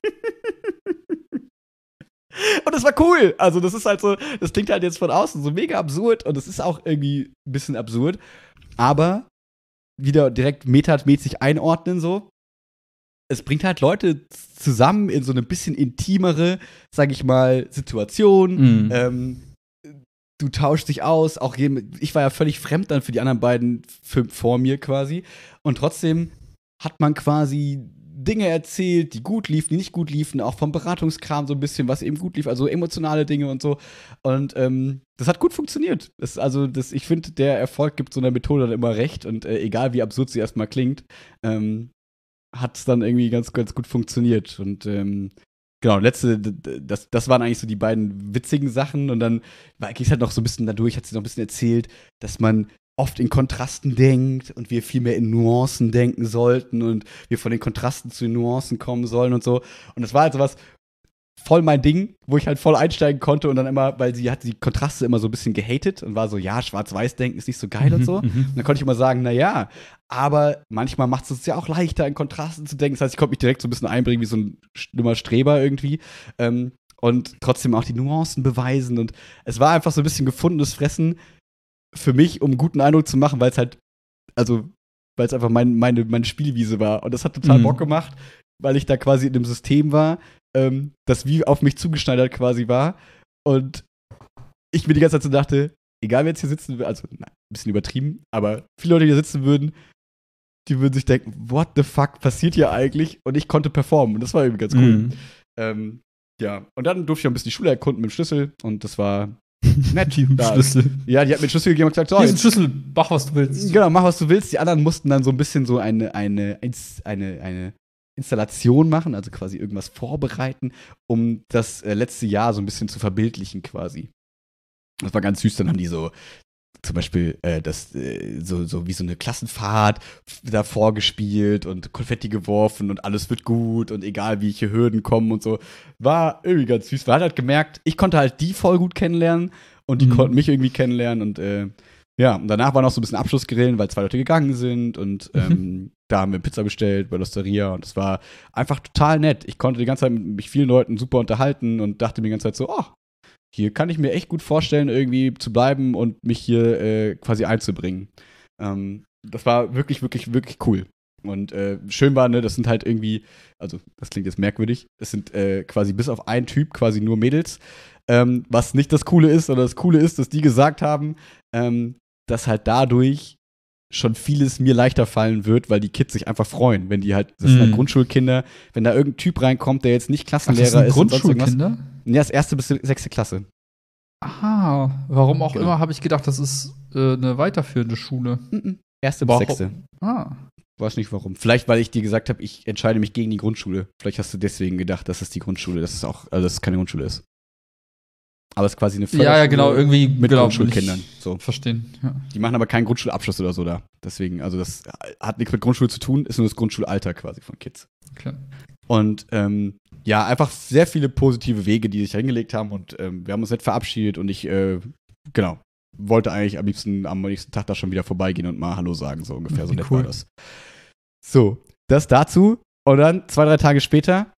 Speaker 2: Und das war cool. Also das ist halt so, das klingt halt jetzt von außen so mega absurd und es ist auch irgendwie ein bisschen absurd, aber wieder direkt metamäßig einordnen so. Es bringt halt Leute zusammen in so eine bisschen intimere, sag ich mal, Situation. Du tauschst dich aus. Auch ich war ja völlig fremd dann für die anderen beiden vor mir quasi. Und trotzdem hat man quasi Dinge erzählt, die gut liefen, die nicht gut liefen. Auch vom Beratungskram so ein bisschen, was eben gut lief. Also emotionale Dinge und so. Und das hat gut funktioniert. Ich finde, der Erfolg gibt so einer Methode dann immer recht. Und egal wie absurd sie erstmal klingt, hat es dann irgendwie ganz, ganz gut funktioniert. Und Genau, das waren eigentlich so die beiden witzigen Sachen. Und dann ging es halt noch so ein bisschen dadurch, hat sie noch ein bisschen erzählt, dass man oft in Kontrasten denkt und wir viel mehr in Nuancen denken sollten und wir von den Kontrasten zu den Nuancen kommen sollen und so. Und das war halt sowas voll mein Ding, wo ich halt voll einsteigen konnte und dann immer, weil sie hat die Kontraste immer so ein bisschen gehatet und war so, ja, Schwarz-Weiß-Denken ist nicht so geil und so. Und dann konnte ich immer sagen, na ja, aber manchmal macht es uns ja auch leichter, in Kontrasten zu denken. Das heißt, ich konnte mich direkt so ein bisschen einbringen wie so ein schlimmer Streber irgendwie. Und trotzdem auch die Nuancen beweisen. Und es war einfach so ein bisschen gefundenes Fressen für mich, um einen guten Eindruck zu machen, weil es einfach meine Spielwiese war. Und das hat total Bock gemacht, weil ich da quasi in einem System war, das wie auf mich zugeschneidert quasi war. Und ich mir die ganze Zeit so dachte, egal wer jetzt hier sitzen will, also ein bisschen übertrieben, aber viele Leute, die hier sitzen würden, die würden sich denken, what the fuck passiert hier eigentlich? Und ich konnte performen. Und das war irgendwie ganz cool. Ja, und dann durfte ich auch ein bisschen die Schule erkunden mit dem Schlüssel. Und das war nett.
Speaker 1: Schlüssel.
Speaker 2: Ja, die hat mir den Schlüssel gegeben und gesagt, so,
Speaker 1: hier ist ein Schlüssel, mach, was du willst.
Speaker 2: Genau, mach, was du willst. Die anderen mussten dann so ein bisschen so eine Installation machen, also quasi irgendwas vorbereiten, um das letzte Jahr so ein bisschen zu verbildlichen quasi. Das war ganz süß, dann haben die so zum Beispiel so wie so eine Klassenfahrt da vorgespielt und Konfetti geworfen und alles wird gut und egal welche Hürden kommen und so. War irgendwie ganz süß. Man hat halt gemerkt, ich konnte halt die voll gut kennenlernen und die konnten mich irgendwie kennenlernen und ja, und danach war noch so ein bisschen Abschlussgrillen, weil 2 Leute gegangen sind und da haben wir Pizza bestellt bei L'Osteria und es war einfach total nett. Ich konnte die ganze Zeit mit mich vielen Leuten super unterhalten und dachte mir die ganze Zeit so, oh, hier kann ich mir echt gut vorstellen, irgendwie zu bleiben und mich hier quasi einzubringen. Das war wirklich, wirklich, wirklich cool. Und schön war, ne, das sind halt irgendwie, also das klingt jetzt merkwürdig, es sind quasi bis auf einen Typ quasi nur Mädels, was nicht das Coole ist, sondern das Coole ist, dass die gesagt haben, dass halt dadurch schon vieles mir leichter fallen wird, weil die Kids sich einfach freuen, wenn die halt, das sind halt Grundschulkinder, wenn da irgendein Typ reinkommt, der jetzt nicht Klassenlehrer ist.
Speaker 1: Grundschulkinder?
Speaker 2: Ja, das 1. bis 6. Klasse.
Speaker 1: Aha, warum auch immer habe ich gedacht, das ist eine weiterführende Schule.
Speaker 2: 1. bis 6.
Speaker 1: Ah.
Speaker 2: Weiß nicht warum. Vielleicht, weil ich dir gesagt habe, ich entscheide mich gegen die Grundschule. Vielleicht hast du deswegen gedacht, dass es die Grundschule, dass es keine Grundschule ist. Aber es ist quasi eine
Speaker 1: Förderschule. Ja, genau, irgendwie
Speaker 2: mit Grundschulkindern. So.
Speaker 1: Verstehen, ja.
Speaker 2: Die machen aber keinen Grundschulabschluss oder so da. Deswegen, also das hat nichts mit Grundschule zu tun, ist nur das Grundschulalter quasi von Kids.
Speaker 1: Klar.
Speaker 2: Und ja, einfach sehr viele positive Wege, die sich hingelegt haben und wir haben uns nett verabschiedet und ich, genau, wollte eigentlich am nächsten Tag da schon wieder vorbeigehen und mal Hallo sagen, so ungefähr, so nett war das. So, das dazu und dann 2, 3 Tage später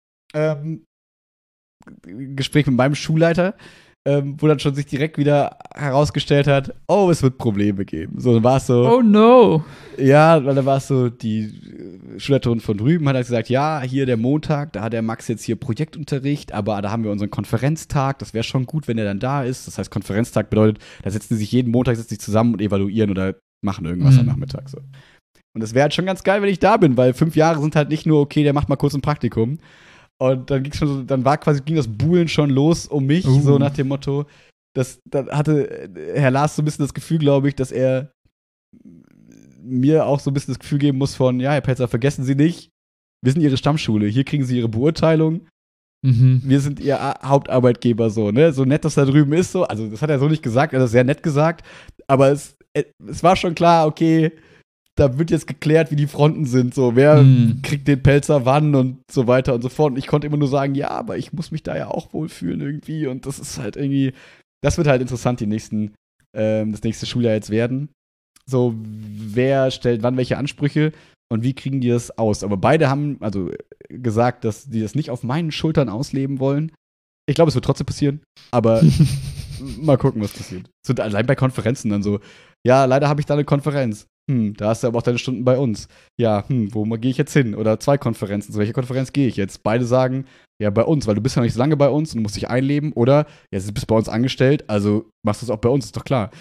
Speaker 2: Gespräch mit meinem Schulleiter, wo dann schon sich direkt wieder herausgestellt hat, oh, es wird Probleme geben. So, dann war es so.
Speaker 1: Oh no.
Speaker 2: Ja, weil da war es so, die Schulleiterin von drüben hat halt gesagt, ja, hier der Montag, da hat der Max jetzt hier Projektunterricht, aber da haben wir unseren Konferenztag, das wäre schon gut, wenn er dann da ist. Das heißt, Konferenztag bedeutet, da setzen sie sich jeden Montag zusammen und evaluieren oder machen irgendwas am Nachmittag. So. Und das wäre halt schon ganz geil, wenn ich da bin, weil 5 Jahre sind halt nicht nur, okay, der macht mal kurz ein Praktikum. Und dann ging das Buhlen schon los um mich, so nach dem Motto, da hatte Herr Lars so ein bisschen das Gefühl, glaube ich, dass er mir auch so ein bisschen das Gefühl geben muss von, ja, Herr Pelzer, vergessen Sie nicht, wir sind Ihre Stammschule, hier kriegen Sie Ihre Beurteilung, wir sind Ihr Hauptarbeitgeber, so, ne, so nett das da drüben ist, so, also das hat er so nicht gesagt, er hat das sehr nett gesagt, aber es war schon klar, okay, da wird jetzt geklärt, wie die Fronten sind, so, wer kriegt den Pelzer wann und so weiter und so fort. Und ich konnte immer nur sagen, ja, aber ich muss mich da ja auch wohlfühlen irgendwie. Und das ist halt irgendwie, das wird halt interessant, das nächste Schuljahr jetzt werden. So, wer stellt wann welche Ansprüche und wie kriegen die das aus? Aber beide haben also gesagt, dass die das nicht auf meinen Schultern ausleben wollen. Ich glaube, es wird trotzdem passieren, aber mal gucken, was passiert. So, allein bei Konferenzen dann so, ja, leider habe ich da eine Konferenz. Da hast du aber auch deine Stunden bei uns. Ja, wo gehe ich jetzt hin? Oder 2 Konferenzen. Zu welcher Konferenz gehe ich jetzt? Beide sagen, ja, bei uns, weil du bist ja noch nicht so lange bei uns und du musst dich einleben. Oder, ja, du bist bei uns angestellt, also machst du es auch bei uns, ist doch klar.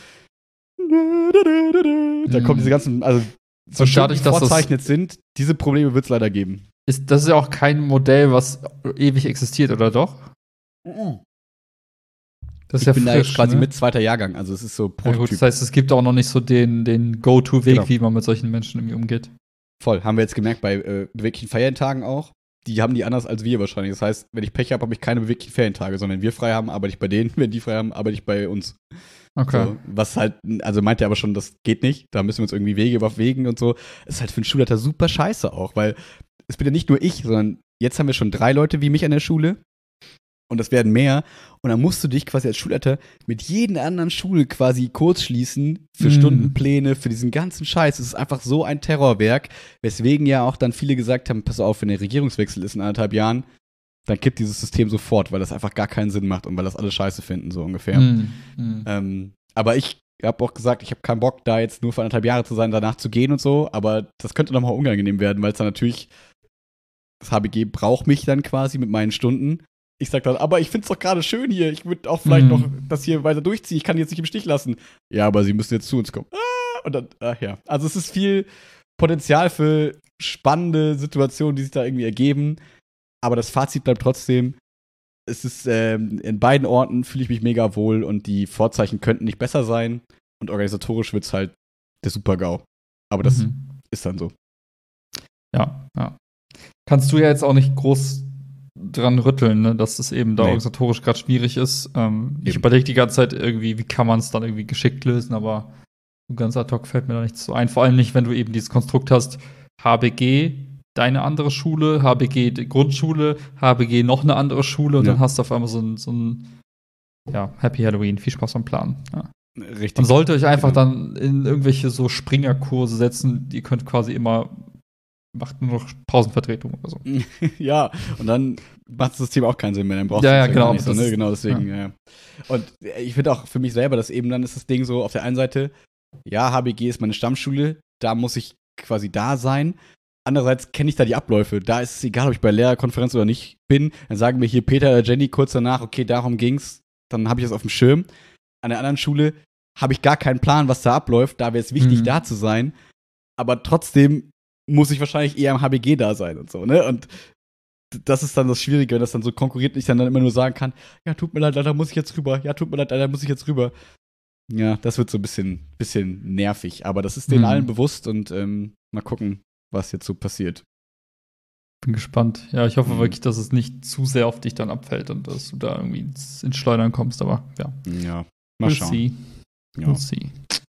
Speaker 2: Da kommen diese ganzen, also so schade, die verzeichnet sind, diese Probleme wird es leider geben.
Speaker 1: Das ist ja auch kein Modell, was ewig existiert, oder doch? Das ist
Speaker 2: ich bin frisch, da jetzt quasi mit 2. Jahrgang, also es ist so
Speaker 1: Prototyp. Ja, gut, das heißt, es gibt auch noch nicht so den Go-To-Weg, genau, wie man mit solchen Menschen irgendwie umgeht.
Speaker 2: Voll, haben wir jetzt gemerkt bei beweglichen Feiertagen auch. die haben die anders als wir wahrscheinlich. Das heißt, wenn ich Pech habe, habe ich keine beweglichen Ferientage, sondern wenn wir frei haben, arbeite ich bei denen. Wenn die frei haben, arbeite ich bei uns.
Speaker 1: Okay.
Speaker 2: So, was halt, also meint er aber schon, das geht nicht. Da müssen wir uns irgendwie Wege überwegen und so. Ist halt für einen Schulleiter super scheiße auch, weil es bin ja nicht nur ich, sondern jetzt haben wir schon 3 Leute wie mich an der Schule. Und das werden mehr. Und dann musst du dich quasi als Schulleiter mit jeder anderen Schule quasi kurz schließen für Stundenpläne, für diesen ganzen Scheiß. Es ist einfach so ein Terrorwerk, weswegen ja auch dann viele gesagt haben, pass auf, wenn der Regierungswechsel ist in 1,5 Jahren, dann kippt dieses System sofort, weil das einfach gar keinen Sinn macht und weil das alle scheiße finden, so ungefähr. Aber ich habe auch gesagt, ich habe keinen Bock, da jetzt nur für 1,5 Jahre zu sein, danach zu gehen und so. Aber das könnte nochmal unangenehm werden, weil es dann natürlich, das HBG braucht mich dann quasi mit meinen Stunden. Ich sag dann, aber ich find's doch gerade schön hier. Ich würde auch vielleicht noch das hier weiter durchziehen. Ich kann die jetzt nicht im Stich lassen. Ja, aber sie müssen jetzt zu uns kommen. Und dann, ja. Also es ist viel Potenzial für spannende Situationen, die sich da irgendwie ergeben. Aber das Fazit bleibt trotzdem, es ist, in beiden Orten fühle ich mich mega wohl und die Vorzeichen könnten nicht besser sein. Und organisatorisch wird's halt der Super-GAU. Aber das ist dann so.
Speaker 1: Ja. Kannst du ja jetzt auch nicht groß dran rütteln, ne, dass es eben da organisatorisch gerade schwierig ist. Ich überlege die ganze Zeit irgendwie, wie kann man es dann irgendwie geschickt lösen, aber so ganz ad hoc fällt mir da nichts so ein. Vor allem nicht, wenn du eben dieses Konstrukt hast, HBG, deine andere Schule, HBG die Grundschule, HBG noch eine andere Schule und dann hast du auf einmal so ein Happy Halloween, viel Spaß beim Planen. Ja.
Speaker 2: Richtig.
Speaker 1: Man sollte euch einfach dann in irgendwelche so Springerkurse setzen, ihr könnt quasi immer macht nur noch Pausenvertretung oder so.
Speaker 2: Ja, und dann macht das System auch keinen Sinn mehr. Dann brauchst du
Speaker 1: genau.
Speaker 2: nicht so, ne? Genau, deswegen, ja. Und ich finde auch für mich selber, dass eben dann ist das Ding so, auf der einen Seite, ja, HBG ist meine Stammschule, da muss ich quasi da sein. Andererseits kenne ich da die Abläufe. Da ist es egal, ob ich bei Lehrerkonferenz oder nicht bin. Dann sagen mir hier Peter oder Jenny kurz danach, okay, darum ging's. Dann habe ich das auf dem Schirm. An der anderen Schule habe ich gar keinen Plan, was da abläuft. Da wäre es wichtig, da zu sein. Aber trotzdem muss ich wahrscheinlich eher am HBG da sein und so, ne? Und das ist dann das Schwierige, wenn das dann so konkurriert und ich dann immer nur sagen kann, ja, tut mir leid, da muss ich jetzt rüber. Ja, tut mir leid, da muss ich jetzt rüber. Ja, das wird so ein bisschen nervig. Aber das ist denen allen bewusst und mal gucken, was jetzt so passiert.
Speaker 1: Bin gespannt. Ja, ich hoffe wirklich, dass es nicht zu sehr auf dich dann abfällt und dass du da irgendwie ins Schleudern kommst, aber ja.
Speaker 2: Ja, mal schauen.
Speaker 1: We'll see.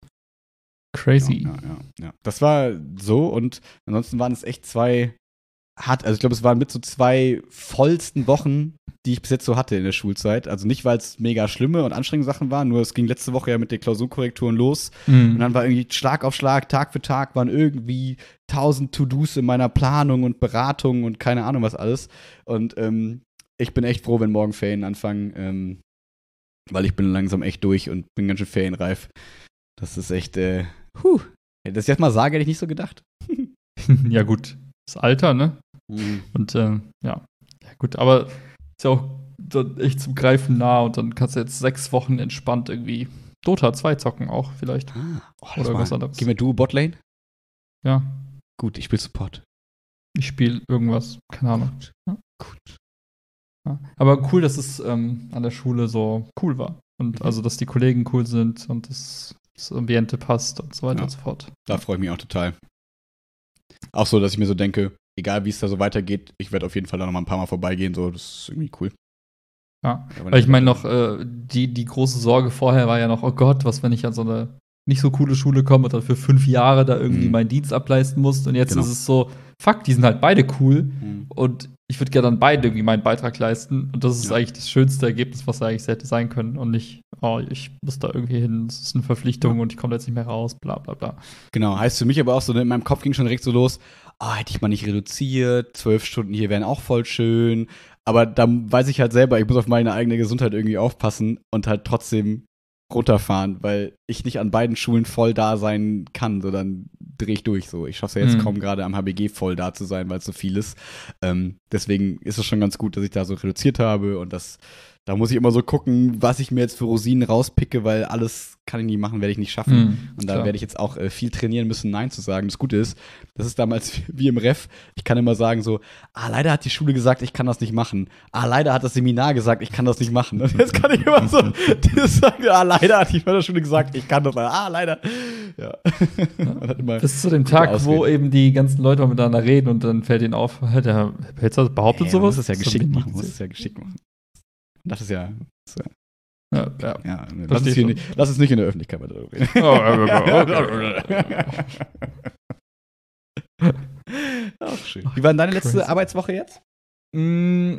Speaker 1: Crazy.
Speaker 2: Ja. Das war so und ansonsten waren es echt also ich glaube, es waren mit so 2 vollsten Wochen, die ich bis jetzt so hatte in der Schulzeit. Also nicht, weil es mega schlimme und anstrengende Sachen waren, nur es ging letzte Woche ja mit den Klausurkorrekturen los. Und dann war irgendwie Schlag auf Schlag, Tag für Tag waren irgendwie 1000 To-Dos in meiner Planung und Beratung und keine Ahnung was alles. Und ich bin echt froh, wenn morgen Ferien anfangen, weil ich bin langsam echt durch und bin ganz schön ferienreif. Das ist echt, Hätte ich das jetzt mal sage, hätte ich nicht so gedacht.
Speaker 1: Ja, gut. Das Alter, ne? Und ja, gut, aber ist ja auch dann echt zum Greifen nah und dann kannst du jetzt 6 Wochen entspannt irgendwie Dota 2 zocken auch vielleicht. Oder was anderes.
Speaker 2: Gehen wir Duo Botlane?
Speaker 1: Ja.
Speaker 2: Gut, ich spiele Support.
Speaker 1: Ich spiele irgendwas, keine Ahnung. Ja.
Speaker 2: Gut.
Speaker 1: Ja. Aber cool, dass es an der Schule so cool war. Und also, dass die Kollegen cool sind und das Ambiente passt und so weiter und so fort.
Speaker 2: Da freue ich mich auch total. Auch so, dass ich mir so denke, egal wie es da so weitergeht, ich werde auf jeden Fall da noch mal ein paar Mal vorbeigehen. So, das ist irgendwie cool.
Speaker 1: Ja, weil ich meine noch, die große Sorge vorher war ja noch, oh Gott, was, wenn ich an so eine nicht so coole Schule komme und dann für 5 Jahre da irgendwie meinen Dienst ableisten muss. Und jetzt ist es so, fuck, die sind halt beide cool. Und ich würde gerne an beiden irgendwie meinen Beitrag leisten. Und das ist eigentlich das schönste Ergebnis, was da eigentlich hätte sein können. Und nicht, oh, ich muss da irgendwie hin, es ist eine Verpflichtung und ich komme jetzt nicht mehr raus, bla bla bla.
Speaker 2: Genau, heißt für mich aber auch so, in meinem Kopf ging schon direkt so los, hätte ich mal nicht reduziert, 12 Stunden hier wären auch voll schön. Aber da weiß ich halt selber, ich muss auf meine eigene Gesundheit irgendwie aufpassen und halt trotzdem runterfahren, weil ich nicht an beiden Schulen voll da sein kann, so dann drehe ich durch so. Ich schaffe es ja jetzt kaum gerade am HBG voll da zu sein, weil es so viel ist. Deswegen ist es schon ganz gut, dass ich da so reduziert habe und dass Da muss ich immer so gucken, was ich mir jetzt für Rosinen rauspicke, weil alles kann ich nie machen, werde ich nicht schaffen. Und da werde ich jetzt auch viel trainieren müssen, Nein zu sagen. Das Gute ist, das ist damals wie im Ref. Ich kann immer sagen so, leider hat die Schule gesagt, ich kann das nicht machen. Leider hat das Seminar gesagt, ich kann das nicht machen. Und jetzt kann ich immer so sagen, leider hat die Förderschule gesagt, ich kann das. Leider. Ja.
Speaker 1: Bis zu dem Tag, wo eben die ganzen Leute mal miteinander reden und dann fällt ihnen auf, der Pelzer behauptet sowas.
Speaker 2: Muss es ja geschickt machen. Das ist ja.
Speaker 1: Ja.
Speaker 2: Lass es nicht in der Öffentlichkeit mal darüber reden. Ach, schön. Wie war denn deine letzte Arbeitswoche jetzt?
Speaker 1: Wie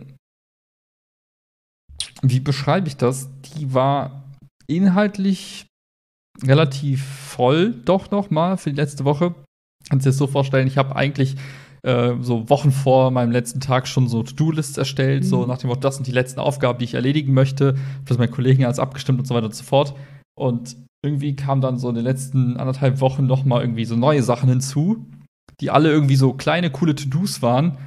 Speaker 1: beschreibe ich das? Die war inhaltlich relativ voll, doch noch mal für die letzte Woche. Kannst du dir das so vorstellen, ich habe eigentlich so Wochen vor meinem letzten Tag schon so To-Do-Lists erstellt, so nach dem Motto, das sind die letzten Aufgaben, die ich erledigen möchte. Das mit meinen Kollegen alles abgestimmt und so weiter und so fort. Und irgendwie kam dann so in den letzten 1,5 Wochen noch mal irgendwie so neue Sachen hinzu, die alle irgendwie so kleine, coole To-Dos waren.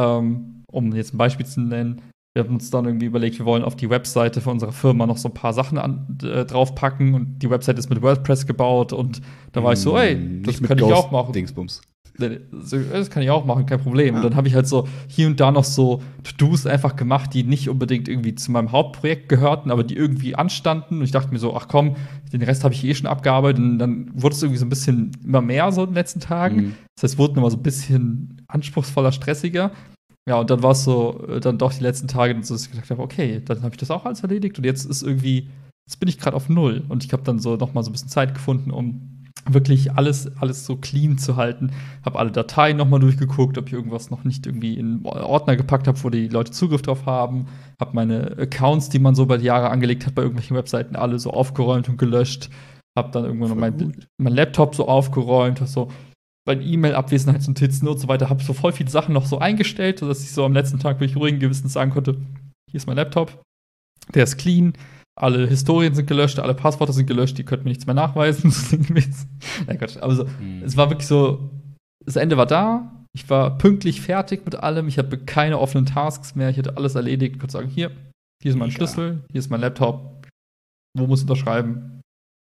Speaker 1: Um jetzt ein Beispiel zu nennen, wir haben uns dann irgendwie überlegt, wir wollen auf die Webseite von unserer Firma noch so ein paar Sachen draufpacken. Und die Webseite ist mit WordPress gebaut. Und da war ich so, das kann ich auch machen.
Speaker 2: Dingsbums.
Speaker 1: Das kann ich auch machen, kein Problem. Und dann habe ich halt so hier und da noch so To-Dos einfach gemacht, die nicht unbedingt irgendwie zu meinem Hauptprojekt gehörten, aber die irgendwie anstanden. Und ich dachte mir so, ach komm, den Rest habe ich schon abgearbeitet. Und dann wurde es irgendwie so ein bisschen immer mehr so in den letzten Tagen. Das heißt, es wurde immer so ein bisschen anspruchsvoller, stressiger. Ja, und dann war es so, dann doch die letzten Tage, dass ich gedacht habe, okay, dann habe ich das auch alles erledigt. Und jetzt bin ich gerade auf 0. Und ich habe dann so noch mal so ein bisschen Zeit gefunden, um wirklich alles so clean zu halten. Habe alle Dateien noch mal durchgeguckt, ob ich irgendwas noch nicht irgendwie in Ordner gepackt habe, wo die Leute Zugriff drauf haben. Habe meine Accounts, die man so über die Jahre angelegt hat, bei irgendwelchen Webseiten alle so aufgeräumt und gelöscht. Habe dann irgendwann noch mein Laptop so aufgeräumt, habe so meine E-Mail-Abwesenheitsnotizen und so weiter. Habe so voll viele Sachen noch so eingestellt, sodass ich so am letzten Tag wirklich ruhigen Gewissens sagen konnte, hier ist mein Laptop, der ist clean. Alle Historien sind gelöscht, alle Passwörter sind gelöscht, die könnten mir nichts mehr nachweisen. Nein, Gott. Aber so, es war wirklich so, das Ende war da, ich war pünktlich fertig mit allem, ich hatte keine offenen Tasks mehr, ich hatte alles erledigt. Ich konnte sagen, hier ist mein Schlüssel, hier ist mein Laptop, wo muss ich unterschreiben?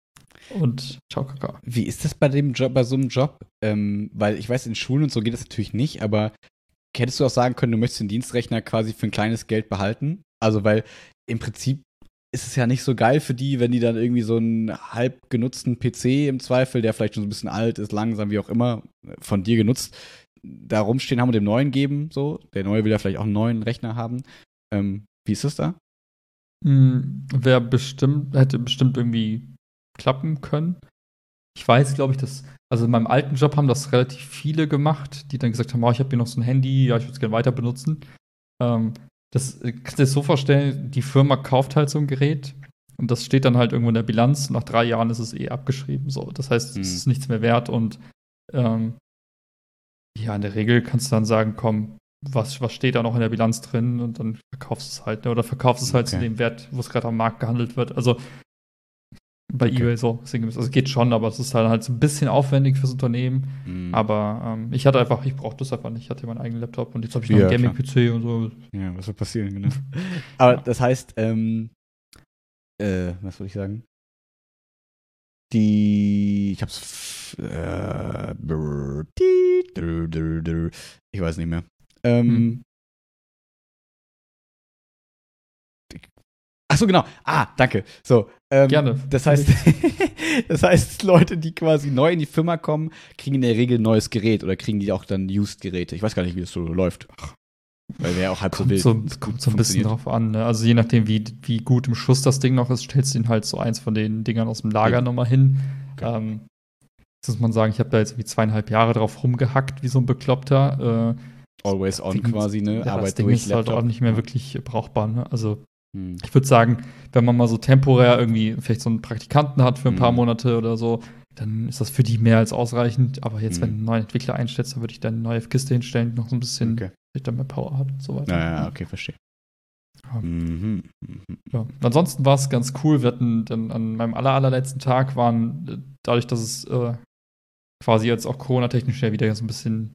Speaker 1: Und ciao, Kaka.
Speaker 2: Wie ist das bei so einem Job? Weil ich weiß, in Schulen und so geht das natürlich nicht, aber hättest du auch sagen können, du möchtest den Dienstrechner quasi für ein kleines Geld behalten? Also, weil im Prinzip ist es ja nicht so geil für die, wenn die dann irgendwie so einen halb genutzten PC im Zweifel, der vielleicht schon so ein bisschen alt ist, langsam, wie auch immer, von dir genutzt, da rumstehen haben und dem neuen geben, so. Der neue will ja vielleicht auch einen neuen Rechner haben. Wie ist das da?
Speaker 1: Hätte bestimmt irgendwie klappen können. Ich weiß, glaube ich, also in meinem alten Job haben das relativ viele gemacht, die dann gesagt haben, ich habe hier noch so ein Handy, ja, ich würde es gerne weiter benutzen. Das kannst du dir so vorstellen, die Firma kauft halt so ein Gerät und das steht dann halt irgendwo in der Bilanz und nach 3 Jahren ist es abgeschrieben. So. Das heißt, es ist nichts mehr wert und in der Regel kannst du dann sagen, komm, was steht da noch in der Bilanz drin und dann verkaufst du es halt, ne? Oder verkaufst es halt zu dem Wert, wo es gerade am Markt gehandelt wird. Also bei eBay so. Also geht schon, aber es ist halt so ein bisschen aufwendig fürs Unternehmen. Aber ich brauchte das einfach nicht. Ich hatte meinen eigenen Laptop und jetzt habe ich noch einen Gaming-PC und so.
Speaker 2: Ja, was soll passieren, genau. Aber das heißt, was wollte ich sagen? Ich hab's ich weiß nicht mehr. Ach so, genau. Danke. So,
Speaker 1: gerne.
Speaker 2: Das heißt, Leute, die quasi neu in die Firma kommen, kriegen in der Regel ein neues Gerät oder kriegen die auch dann Used-Geräte. Ich weiß gar nicht, wie das so läuft. Weil der auch halb so wild.
Speaker 1: Kommt so ein bisschen drauf an. Ne? Also je nachdem, wie gut im Schuss das Ding noch ist, stellst du ihn halt so eins von den Dingern aus dem Lager nochmal hin. Okay. Das muss man sagen, ich habe da jetzt irgendwie 2,5 Jahre drauf rumgehackt, wie so ein Bekloppter.
Speaker 2: Always on quasi, ne?
Speaker 1: Ja, das Ding ist halt auch nicht mehr wirklich brauchbar. Ne? Also ich würde sagen, wenn man mal so temporär irgendwie vielleicht so einen Praktikanten hat für ein paar Monate oder so, dann ist das für die mehr als ausreichend. Aber jetzt, wenn du einen neuen Entwickler einstellst, dann würde ich dann eine neue Kiste hinstellen, die noch so ein bisschen vielleicht dann mehr Power hat und so weiter.
Speaker 2: Ja, okay, verstehe.
Speaker 1: Ja. Ansonsten war es ganz cool. Wir hatten dann an meinem allerletzten Tag dadurch, dass es quasi jetzt auch Corona-technisch ja wieder so ein bisschen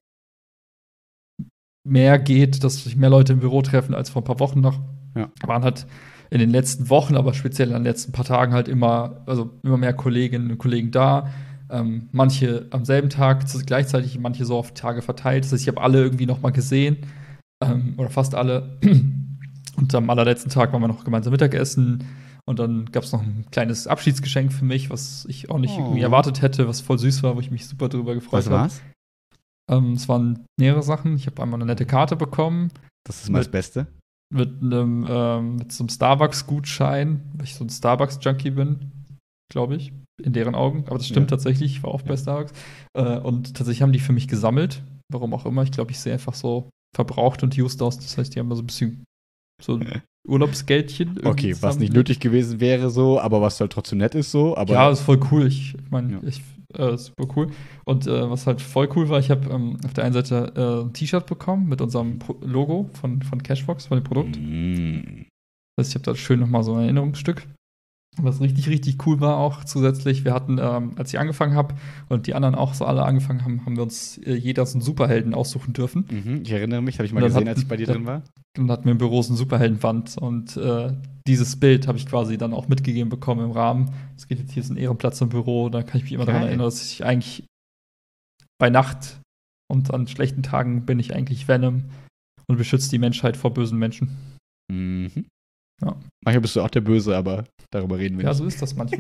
Speaker 1: mehr geht, dass sich mehr Leute im Büro treffen als vor ein paar Wochen noch.
Speaker 2: Ja.
Speaker 1: Waren halt in den letzten Wochen, aber speziell in den letzten paar Tagen halt immer mehr Kolleginnen und Kollegen da. Manche am selben Tag gleichzeitig, manche so auf Tage verteilt. Das heißt, ich habe alle irgendwie noch mal gesehen. Oder fast alle. Und am allerletzten Tag waren wir noch gemeinsam Mittagessen. Und dann gab es noch ein kleines Abschiedsgeschenk für mich, was ich auch nicht irgendwie erwartet hätte, was voll süß war, wo ich mich super drüber gefreut habe.
Speaker 2: Was war's?
Speaker 1: Es waren mehrere Sachen. Ich habe einmal eine nette Karte bekommen.
Speaker 2: Das ist mal das Beste.
Speaker 1: Mit so einem Starbucks-Gutschein, weil ich so ein Starbucks-Junkie bin, glaube ich, in deren Augen. Aber das stimmt tatsächlich, ich war auch bei Starbucks. Und tatsächlich haben die für mich gesammelt, warum auch immer. Ich glaube, ich sehe einfach so verbraucht und used aus. Das heißt, die haben da so ein bisschen so ein Urlaubsgeldchen.
Speaker 2: Okay, was nicht nötig gewesen wäre so, aber was halt trotzdem nett ist so. Aber
Speaker 1: ja, ist voll cool. Ich meine, super cool. Und was halt voll cool war, ich habe auf der einen Seite ein T-Shirt bekommen mit unserem Logo von Cashbox, von dem Produkt. Das heißt, ich habe da schön nochmal so ein Erinnerungsstück. Was richtig, richtig cool war auch zusätzlich, wir hatten, als ich angefangen habe und die anderen auch so alle angefangen haben, haben wir uns jeder so einen Superhelden aussuchen dürfen.
Speaker 2: Ich erinnere mich, habe ich mal gesehen, als ich bei dir drin war.
Speaker 1: Und hatten wir im Büro so eine Superheldenwand und dieses Bild habe ich quasi dann auch mitgegeben bekommen im Rahmen. Es geht jetzt hier so ein Ehrenplatz im Büro, da kann ich mich immer daran erinnern, dass ich eigentlich bei Nacht und an schlechten Tagen bin ich eigentlich Venom und beschütze die Menschheit vor bösen Menschen. Ja.
Speaker 2: Manchmal bist du auch der Böse, aber darüber reden wir nicht.
Speaker 1: Ja, so ist das manchmal.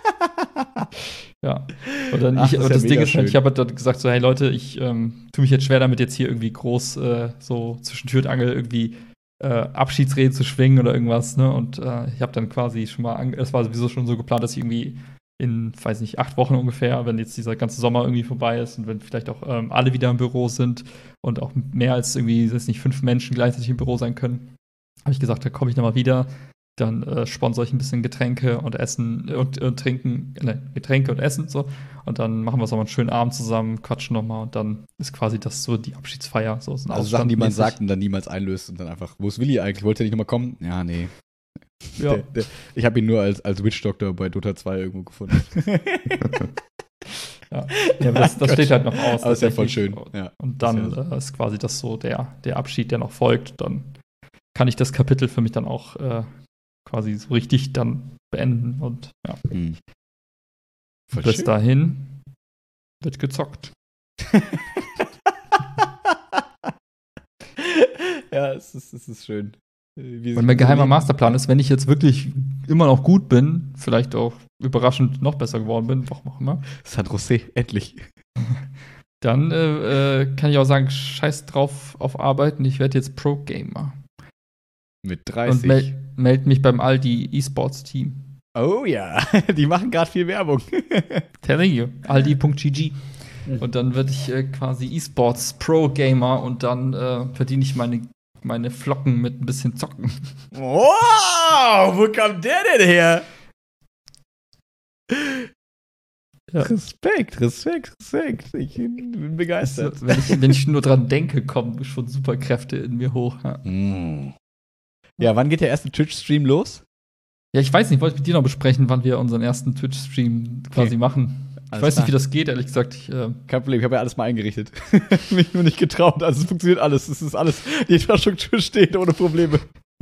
Speaker 1: Ja. Und dann das Ding ist halt, ich habe dann gesagt so, hey Leute, ich tue mich jetzt schwer damit, jetzt hier irgendwie groß so zwischen Tür und Angel irgendwie Abschiedsreden zu schwingen oder irgendwas, ne? Und ich habe dann quasi schon mal, es war sowieso schon so geplant, dass ich irgendwie in, weiß nicht, 8 Wochen ungefähr, wenn jetzt dieser ganze Sommer irgendwie vorbei ist und wenn vielleicht auch alle wieder im Büro sind und auch mehr als irgendwie, weiß nicht, 5 Menschen gleichzeitig im Büro sein können, habe ich gesagt, da komme ich nochmal wieder. Dann sponsere ich ein bisschen Getränke und Essen und Trinken, Getränke und Essen so. Und dann machen wir so mal einen schönen Abend zusammen, quatschen nochmal und dann ist quasi das so die Abschiedsfeier. So
Speaker 2: also Sachen, die man sagt und dann niemals einlöst und dann einfach, wo ist Willi eigentlich? Wollte er nicht nochmal kommen? Ja, nee. Ja. Ich habe ihn nur als Witch-Doktor bei Dota 2 irgendwo gefunden.
Speaker 1: Ja, das steht halt noch aus.
Speaker 2: Aber ist ja voll schön.
Speaker 1: Ja. Und dann ist quasi das so der Abschied, der noch folgt. Dann kann ich das Kapitel für mich dann auch quasi so richtig dann beenden und ja. Bis dahin wird gezockt.
Speaker 2: Ja, es ist schön.
Speaker 1: Und mein geheimer Masterplan ist, wenn ich jetzt wirklich immer noch gut bin, vielleicht auch überraschend noch besser geworden bin, warum auch immer.
Speaker 2: San Jose, endlich.
Speaker 1: Dann kann ich auch sagen, scheiß drauf auf Arbeiten, ich werde jetzt Pro-Gamer.
Speaker 2: Mit 30.
Speaker 1: Und meld mich beim Aldi E-Sports-Team.
Speaker 2: Oh ja, die machen gerade viel Werbung.
Speaker 1: Telling you. Aldi.gg. Und dann werde ich quasi E-Sports-Pro-Gamer und dann verdiene ich meine Flocken mit ein bisschen Zocken.
Speaker 2: Wow, wo kam der denn her? Ja. Respekt. Ich bin begeistert.
Speaker 1: Also, wenn ich nur dran denke, kommen schon Superkräfte in mir hoch.
Speaker 2: Ja, wann geht der erste Twitch-Stream los?
Speaker 1: Ja, ich weiß nicht, wollte ich mit dir noch besprechen, wann wir unseren ersten Twitch-Stream quasi machen. Ich weiß nicht, wie das geht, ehrlich gesagt.
Speaker 2: Kein Problem, ich habe ja alles mal eingerichtet. Mich nur nicht getraut. Also es funktioniert alles. Es ist alles, die Infrastruktur steht ohne Probleme.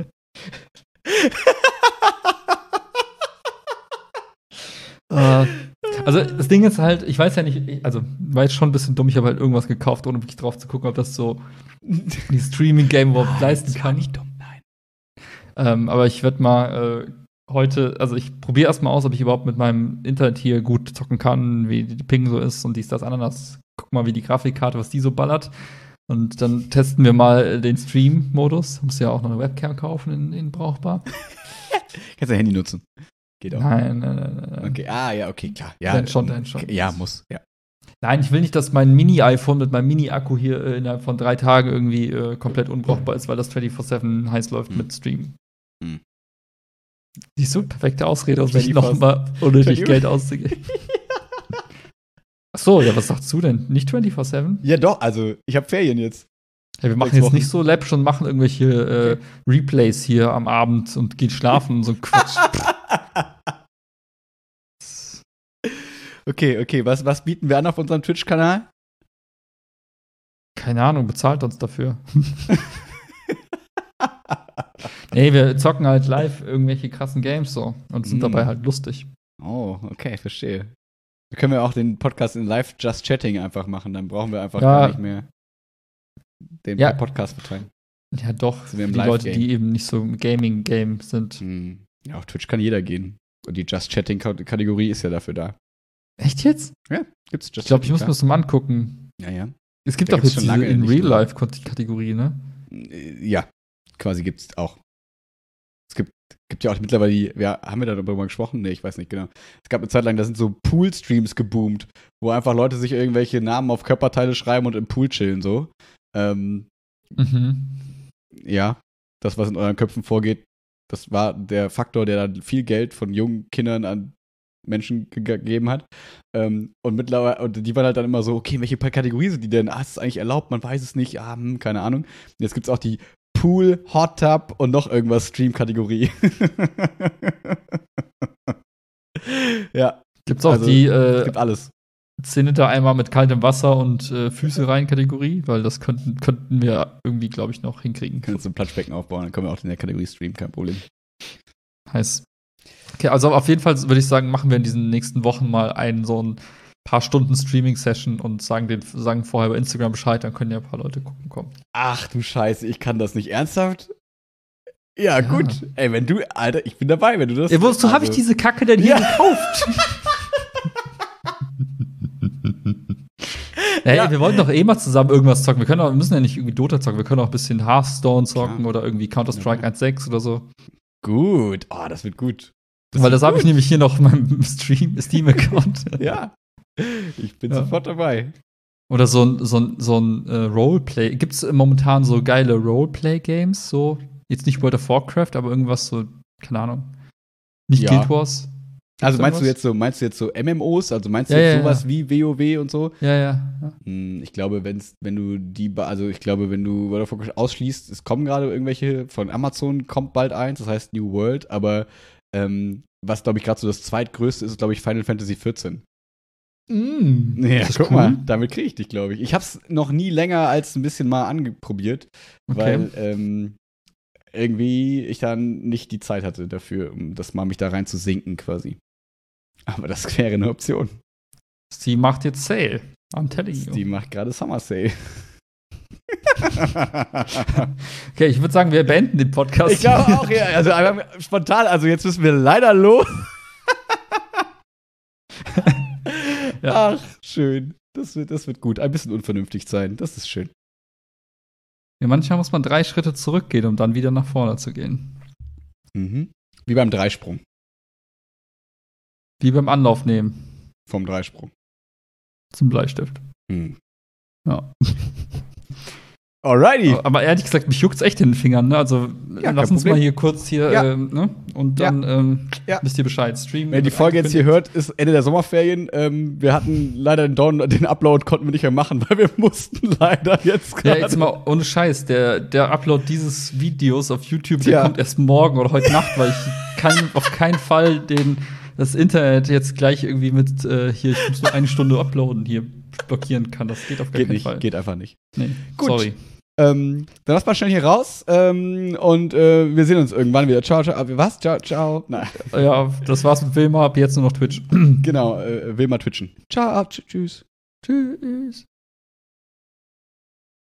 Speaker 1: Also das Ding ist halt, ich weiß ja nicht, also war jetzt schon ein bisschen dumm, ich habe halt irgendwas gekauft, ohne wirklich drauf zu gucken, ob das so die Streaming-Game überhaupt leisten kann.
Speaker 2: Nicht dumm, nein.
Speaker 1: Aber ich werde mal heute, also ich probiere erstmal aus, ob ich überhaupt mit meinem Internet hier gut zocken kann, wie die Ping so ist und dies, das, Ananas. Guck mal, wie die Grafikkarte, was die so ballert. Und dann testen wir mal den Stream-Modus. Du musst ja auch noch eine Webcam kaufen in brauchbar.
Speaker 2: Kannst dein Handy nutzen. Geht auch.
Speaker 1: Nein.
Speaker 2: Okay, okay, klar. Ja,
Speaker 1: dann schon.
Speaker 2: Okay, ja, muss, ja.
Speaker 1: Nein, ich will nicht, dass mein Mini-iPhone mit meinem Mini-Akku hier innerhalb von 3 Tagen irgendwie komplett unbrauchbar ist, weil das 24/7 heiß läuft mit Stream. Siehst du, perfekte Ausrede, um sich nochmal unnötig Geld auszugeben. Achso, ja, was sagst du denn? Nicht 24/7?
Speaker 2: Ja, doch, also ich habe Ferien jetzt.
Speaker 1: Ja, wir machen jetzt nicht so läppisch und machen irgendwelche Replays hier am Abend und gehen schlafen und so Quatsch.
Speaker 2: Okay, was bieten wir an auf unserem Twitch-Kanal?
Speaker 1: Keine Ahnung, bezahlt uns dafür. Nee, wir zocken halt live irgendwelche krassen Games so und sind dabei halt lustig.
Speaker 2: Oh, okay, verstehe. Da können wir auch den Podcast in Live Just Chatting einfach machen. Dann brauchen wir einfach gar nicht mehr den Podcast verteilen.
Speaker 1: Ja, doch.
Speaker 2: Sind wir
Speaker 1: für
Speaker 2: im
Speaker 1: die Leute,
Speaker 2: Live-Game.
Speaker 1: die eben nicht so im Gaming-Game sind.
Speaker 2: Ja, auf Twitch kann jeder gehen. Und die Just Chatting-Kategorie ist ja dafür da.
Speaker 1: Echt jetzt?
Speaker 2: Ja, gibt's Just
Speaker 1: Ich glaube, ich muss
Speaker 2: Chatting,
Speaker 1: mir das mal angucken.
Speaker 2: Ja.
Speaker 1: Es gibt
Speaker 2: Da
Speaker 1: auch
Speaker 2: gibt's
Speaker 1: jetzt
Speaker 2: schon lange
Speaker 1: diese in
Speaker 2: nicht
Speaker 1: Real
Speaker 2: mehr.
Speaker 1: Life-Kategorie, ne?
Speaker 2: Ja, quasi gibt's auch. Es gibt ja auch mittlerweile haben wir darüber mal gesprochen? Nee, ich weiß nicht genau. Es gab eine Zeit lang, da sind so Pool-Streams geboomt, wo einfach Leute sich irgendwelche Namen auf Körperteile schreiben und im Pool chillen, so. Ja, das, was in euren Köpfen vorgeht, das war der Faktor, der dann viel Geld von jungen Kindern an Menschen gegeben hat. Und mittlerweile, und die waren halt dann immer so, okay, welche Kategorie sind die denn? Ist es eigentlich erlaubt? Man weiß es nicht. Keine Ahnung. Und jetzt gibt es auch die Pool, Hot Tub und noch irgendwas Stream-Kategorie. Ja.
Speaker 1: Gibt's auch
Speaker 2: also,
Speaker 1: die
Speaker 2: es gibt alles.
Speaker 1: 10 Liter Eimer mit kaltem Wasser und Füße rein Kategorie? Weil das könnten wir irgendwie, glaube ich, noch hinkriegen.
Speaker 2: Können uns ein Planschbecken aufbauen, dann können wir auch in der Kategorie streamen, kein Problem.
Speaker 1: Heißt. Okay, also auf jeden Fall würde ich sagen, machen wir in diesen nächsten Wochen mal so ein paar Stunden Streaming-Session und sagen vorher bei Instagram Bescheid, dann können ja ein paar Leute kommen.
Speaker 2: Ach du Scheiße, ich kann das nicht ernsthaft? Ja, gut. Ey, wenn du, Alter, ich bin dabei, wenn du das.
Speaker 1: Ja, wozu habe ich diese Kacke denn hier gekauft? Ey, wir wollten doch mal zusammen irgendwas zocken. Wir müssen ja nicht irgendwie Dota zocken, wir können auch ein bisschen Hearthstone zocken oder irgendwie Counter-Strike 1.6 oder so.
Speaker 2: Gut. Oh, das wird gut.
Speaker 1: Weil das habe ich nämlich hier noch in meinem Steam-Account.
Speaker 2: Ja. Ich bin sofort dabei.
Speaker 1: Oder so ein Roleplay. Gibt es momentan so geile Roleplay-Games? So, jetzt nicht World of Warcraft, aber irgendwas so, keine Ahnung. Nicht Guild Wars.
Speaker 2: Also meinst du jetzt so MMOs? Also meinst du jetzt sowas wie WoW und so?
Speaker 1: Ja.
Speaker 2: Ich glaube, wenn du World of Warcraft ausschließt, es kommen gerade irgendwelche, von Amazon kommt bald eins, das heißt New World, aber was, glaube ich, gerade so das zweitgrößte ist, glaube ich, Final Fantasy 14. Ja, guck mal, damit kriege ich dich, glaube ich. Ich habe es noch nie länger als ein bisschen mal angeprobiert, weil irgendwie ich dann nicht die Zeit hatte dafür, um das mal mich da rein zu sinken quasi. Aber das wäre eine Option.
Speaker 1: Steam macht jetzt Sale. I'm telling you.
Speaker 2: Steam macht gerade Summer Sale.
Speaker 1: Okay, ich würde sagen, wir beenden den Podcast.
Speaker 2: Ich glaube auch, ja. Also spontan, also jetzt müssen wir leider los. Ja. Ach, schön. Das wird gut. Ein bisschen unvernünftig sein. Das ist schön.
Speaker 1: Ja, manchmal muss man 3 Schritte zurückgehen, um dann wieder nach vorne zu gehen.
Speaker 2: Mhm. Wie beim Dreisprung.
Speaker 1: Wie beim Anlauf nehmen.
Speaker 2: Vom Dreisprung.
Speaker 1: Zum Bleistift. Ja.
Speaker 2: Alrighty.
Speaker 1: Aber ehrlich gesagt, mich juckt's echt in den Fingern, ne? Also lass uns mal hier kurz ne? Und dann wisst ihr Bescheid. Streamen.
Speaker 2: Wenn ihr die Folge jetzt hier hört, ist Ende der Sommerferien. Wir hatten leider den Upload konnten wir nicht mehr machen, weil wir mussten leider jetzt gerade.
Speaker 1: Ja, jetzt mal ohne Scheiß. Der Upload dieses Videos auf YouTube, der kommt erst morgen oder heute Nacht, weil ich auf keinen Fall das Internet jetzt gleich irgendwie mit ich muss nur 1 Stunde uploaden hier blockieren kann. Das geht auf keinen Fall.
Speaker 2: Geht einfach nicht.
Speaker 1: Nee,
Speaker 2: gut.
Speaker 1: Sorry.
Speaker 2: Dann lass mal schnell hier raus und wir sehen uns irgendwann wieder. Ciao, ciao. Was? Ciao, ciao. Nein.
Speaker 1: Ja, das war's mit Wilma. Ab jetzt nur noch Twitch.
Speaker 2: Genau, Wilma twitchen. Ciao, tschüss.
Speaker 1: Tschüss.